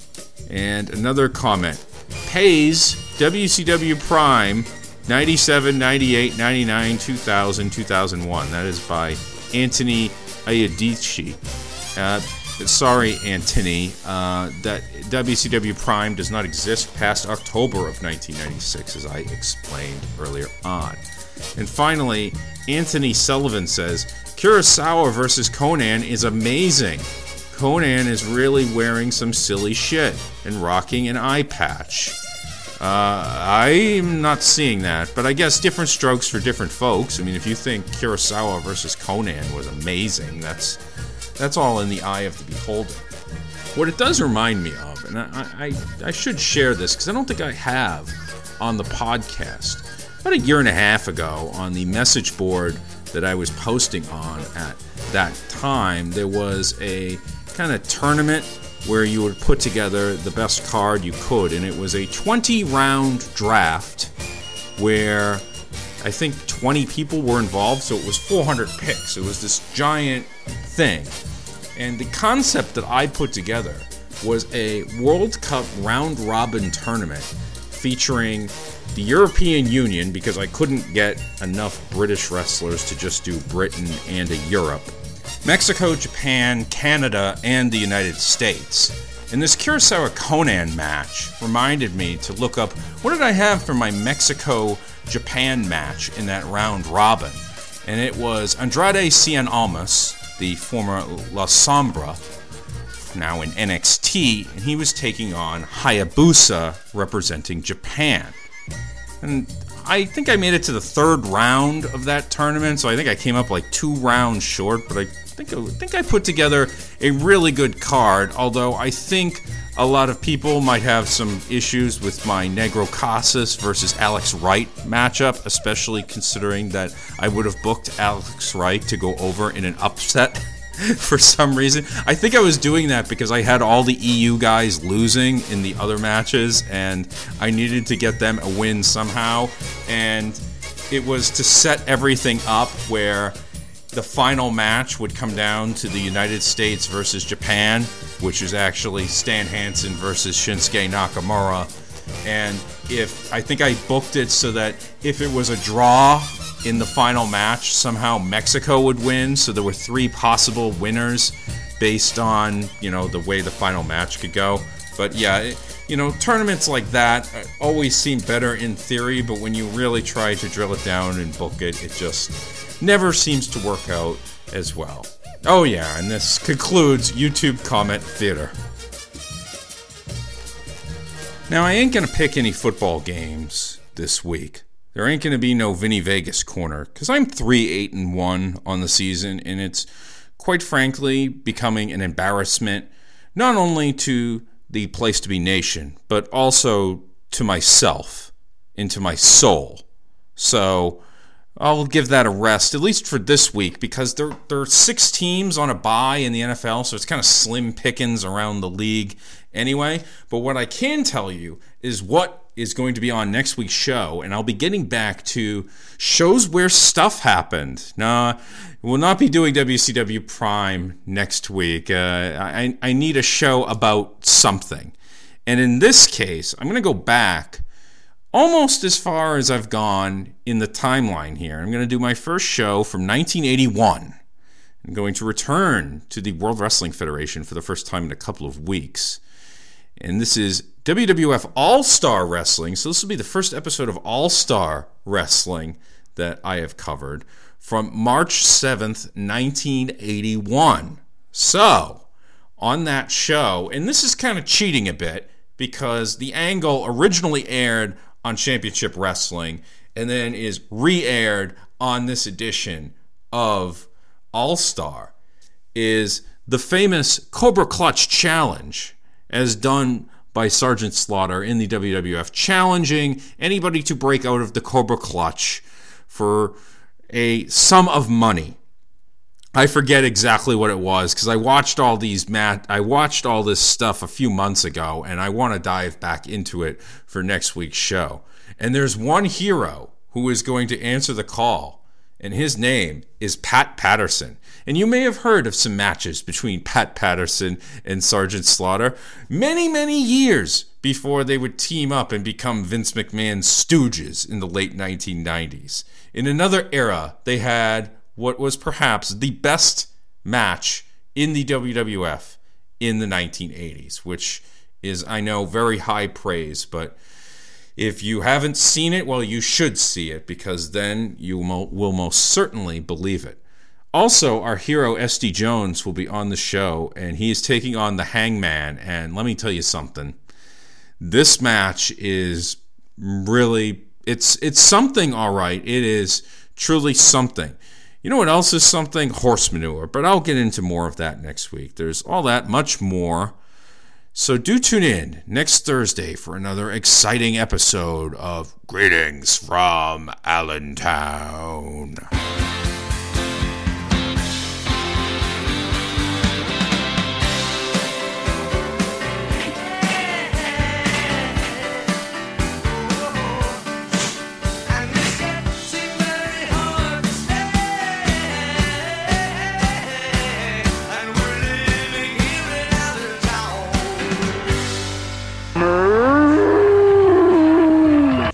S3: And another comment. Pays W C W Prime ninety-seven, ninety-eight, ninety-nine, two thousand, two thousand one. That is by Anthony Ayadici. Uh, sorry, Anthony. Uh, that W C W Prime does not exist past October of nineteen ninety-six, as I explained earlier on. And finally, Anthony Sullivan says, Kurosawa versus Conan is amazing. Conan is really wearing some silly shit and rocking an eye patch. Uh, I'm not seeing that, but I guess different strokes for different folks. I mean, if you think Kurosawa versus Conan was amazing, that's that's all in the eye of the beholder. What it does remind me of, and I, I, I should share this because I don't think I have on the podcast. About a year and a half ago, on the message board that I was posting on at that time, there was a kind of tournament where you would put together the best card you could, and it was a twenty round draft where I think twenty people were involved, so it was four hundred picks. It was this giant thing. And the concept that I put together was a World Cup round-robin tournament featuring the European Union, because I couldn't get enough British wrestlers to just do Britain and a Europe, Mexico, Japan, Canada, and the United States. And this Kurosawa Conan match reminded me to look up, what did I have for my Mexico-Japan match in that round robin? And it was Andrade Cien Almas, the former La Sombra, now in N X T, and he was taking on Hayabusa, representing Japan. And I think I made it to the third round of that tournament, so I think I came up like two rounds short, but I think I think I put together a really good card, although I think a lot of people might have some issues with my Negro Casas versus Alex Wright matchup, especially considering that I would have booked Alex Wright to go over in an upset for some reason. I think I was doing that because I had all the E U guys losing in the other matches, and I needed to get them a win somehow, and it was to set everything up where the final match would come down to the United States versus Japan, which is actually Stan Hansen versus Shinsuke Nakamura. And if I think I booked it so that if it was a draw in the final match, somehow Mexico would win. So there were three possible winners based on, you know, the way the final match could go. But yeah, it, you know, tournaments like that always seem better in theory, but when you really try to drill it down and book it, it just never seems to work out as well. Oh yeah, and this concludes YouTube Comment Theater. Now, I ain't gonna pick any football games this week. There ain't going to be no Vinny Vegas corner because I'm three eight and one on the season, and it's quite frankly becoming an embarrassment not only to the Place to Be Nation, but also to myself and to my soul. So I'll give that a rest, at least for this week, because there, there are six teams on a bye in the N F L, so it's kind of slim pickings around the league anyway. But what I can tell you is what is going to be on next week's show, and I'll be getting back to shows where stuff happened. No, we'll not be doing W C W Prime next week. Uh, I, I need a show about something. And in this case, I'm going to go back almost as far as I've gone in the timeline here. I'm going to do my first show from nineteen eighty-one. I'm going to return to the World Wrestling Federation for the first time in a couple of weeks. And this is W W F All-Star Wrestling. So this will be the first episode of All-Star Wrestling that I have covered from March seventh, nineteen eighty-one. So, on that show, and this is kind of cheating a bit because the angle originally aired on Championship Wrestling and then is re-aired on this edition of All-Star, is the famous Cobra Clutch Challenge, as done by Sergeant Slaughter in the W W F, challenging anybody to break out of the Cobra Clutch for a sum of money. I forget exactly what it was because I watched all these mat I watched all this stuff a few months ago, and I want to dive back into it for next week's show. And there's one hero who is going to answer the call, and his name is Pat Patterson. And you may have heard of some matches between Pat Patterson and Sergeant Slaughter many, many years before they would team up and become Vince McMahon's stooges in the late nineteen nineties. In another era, they had what was perhaps the best match in the W W F in the nineteen eighties, which is, I know, very high praise, but if you haven't seen it, well, you should see it, because then you mo- will most certainly believe it. Also, our hero, S D Jones, will be on the show, and he is taking on the Hangman, and let me tell you something. This match is really, it's it's something, all right. It is truly something. You know what else is something? Horse manure, but I'll get into more of that next week. There's all that, much more. So do tune in next Thursday for another exciting episode of Greetings from Allentown.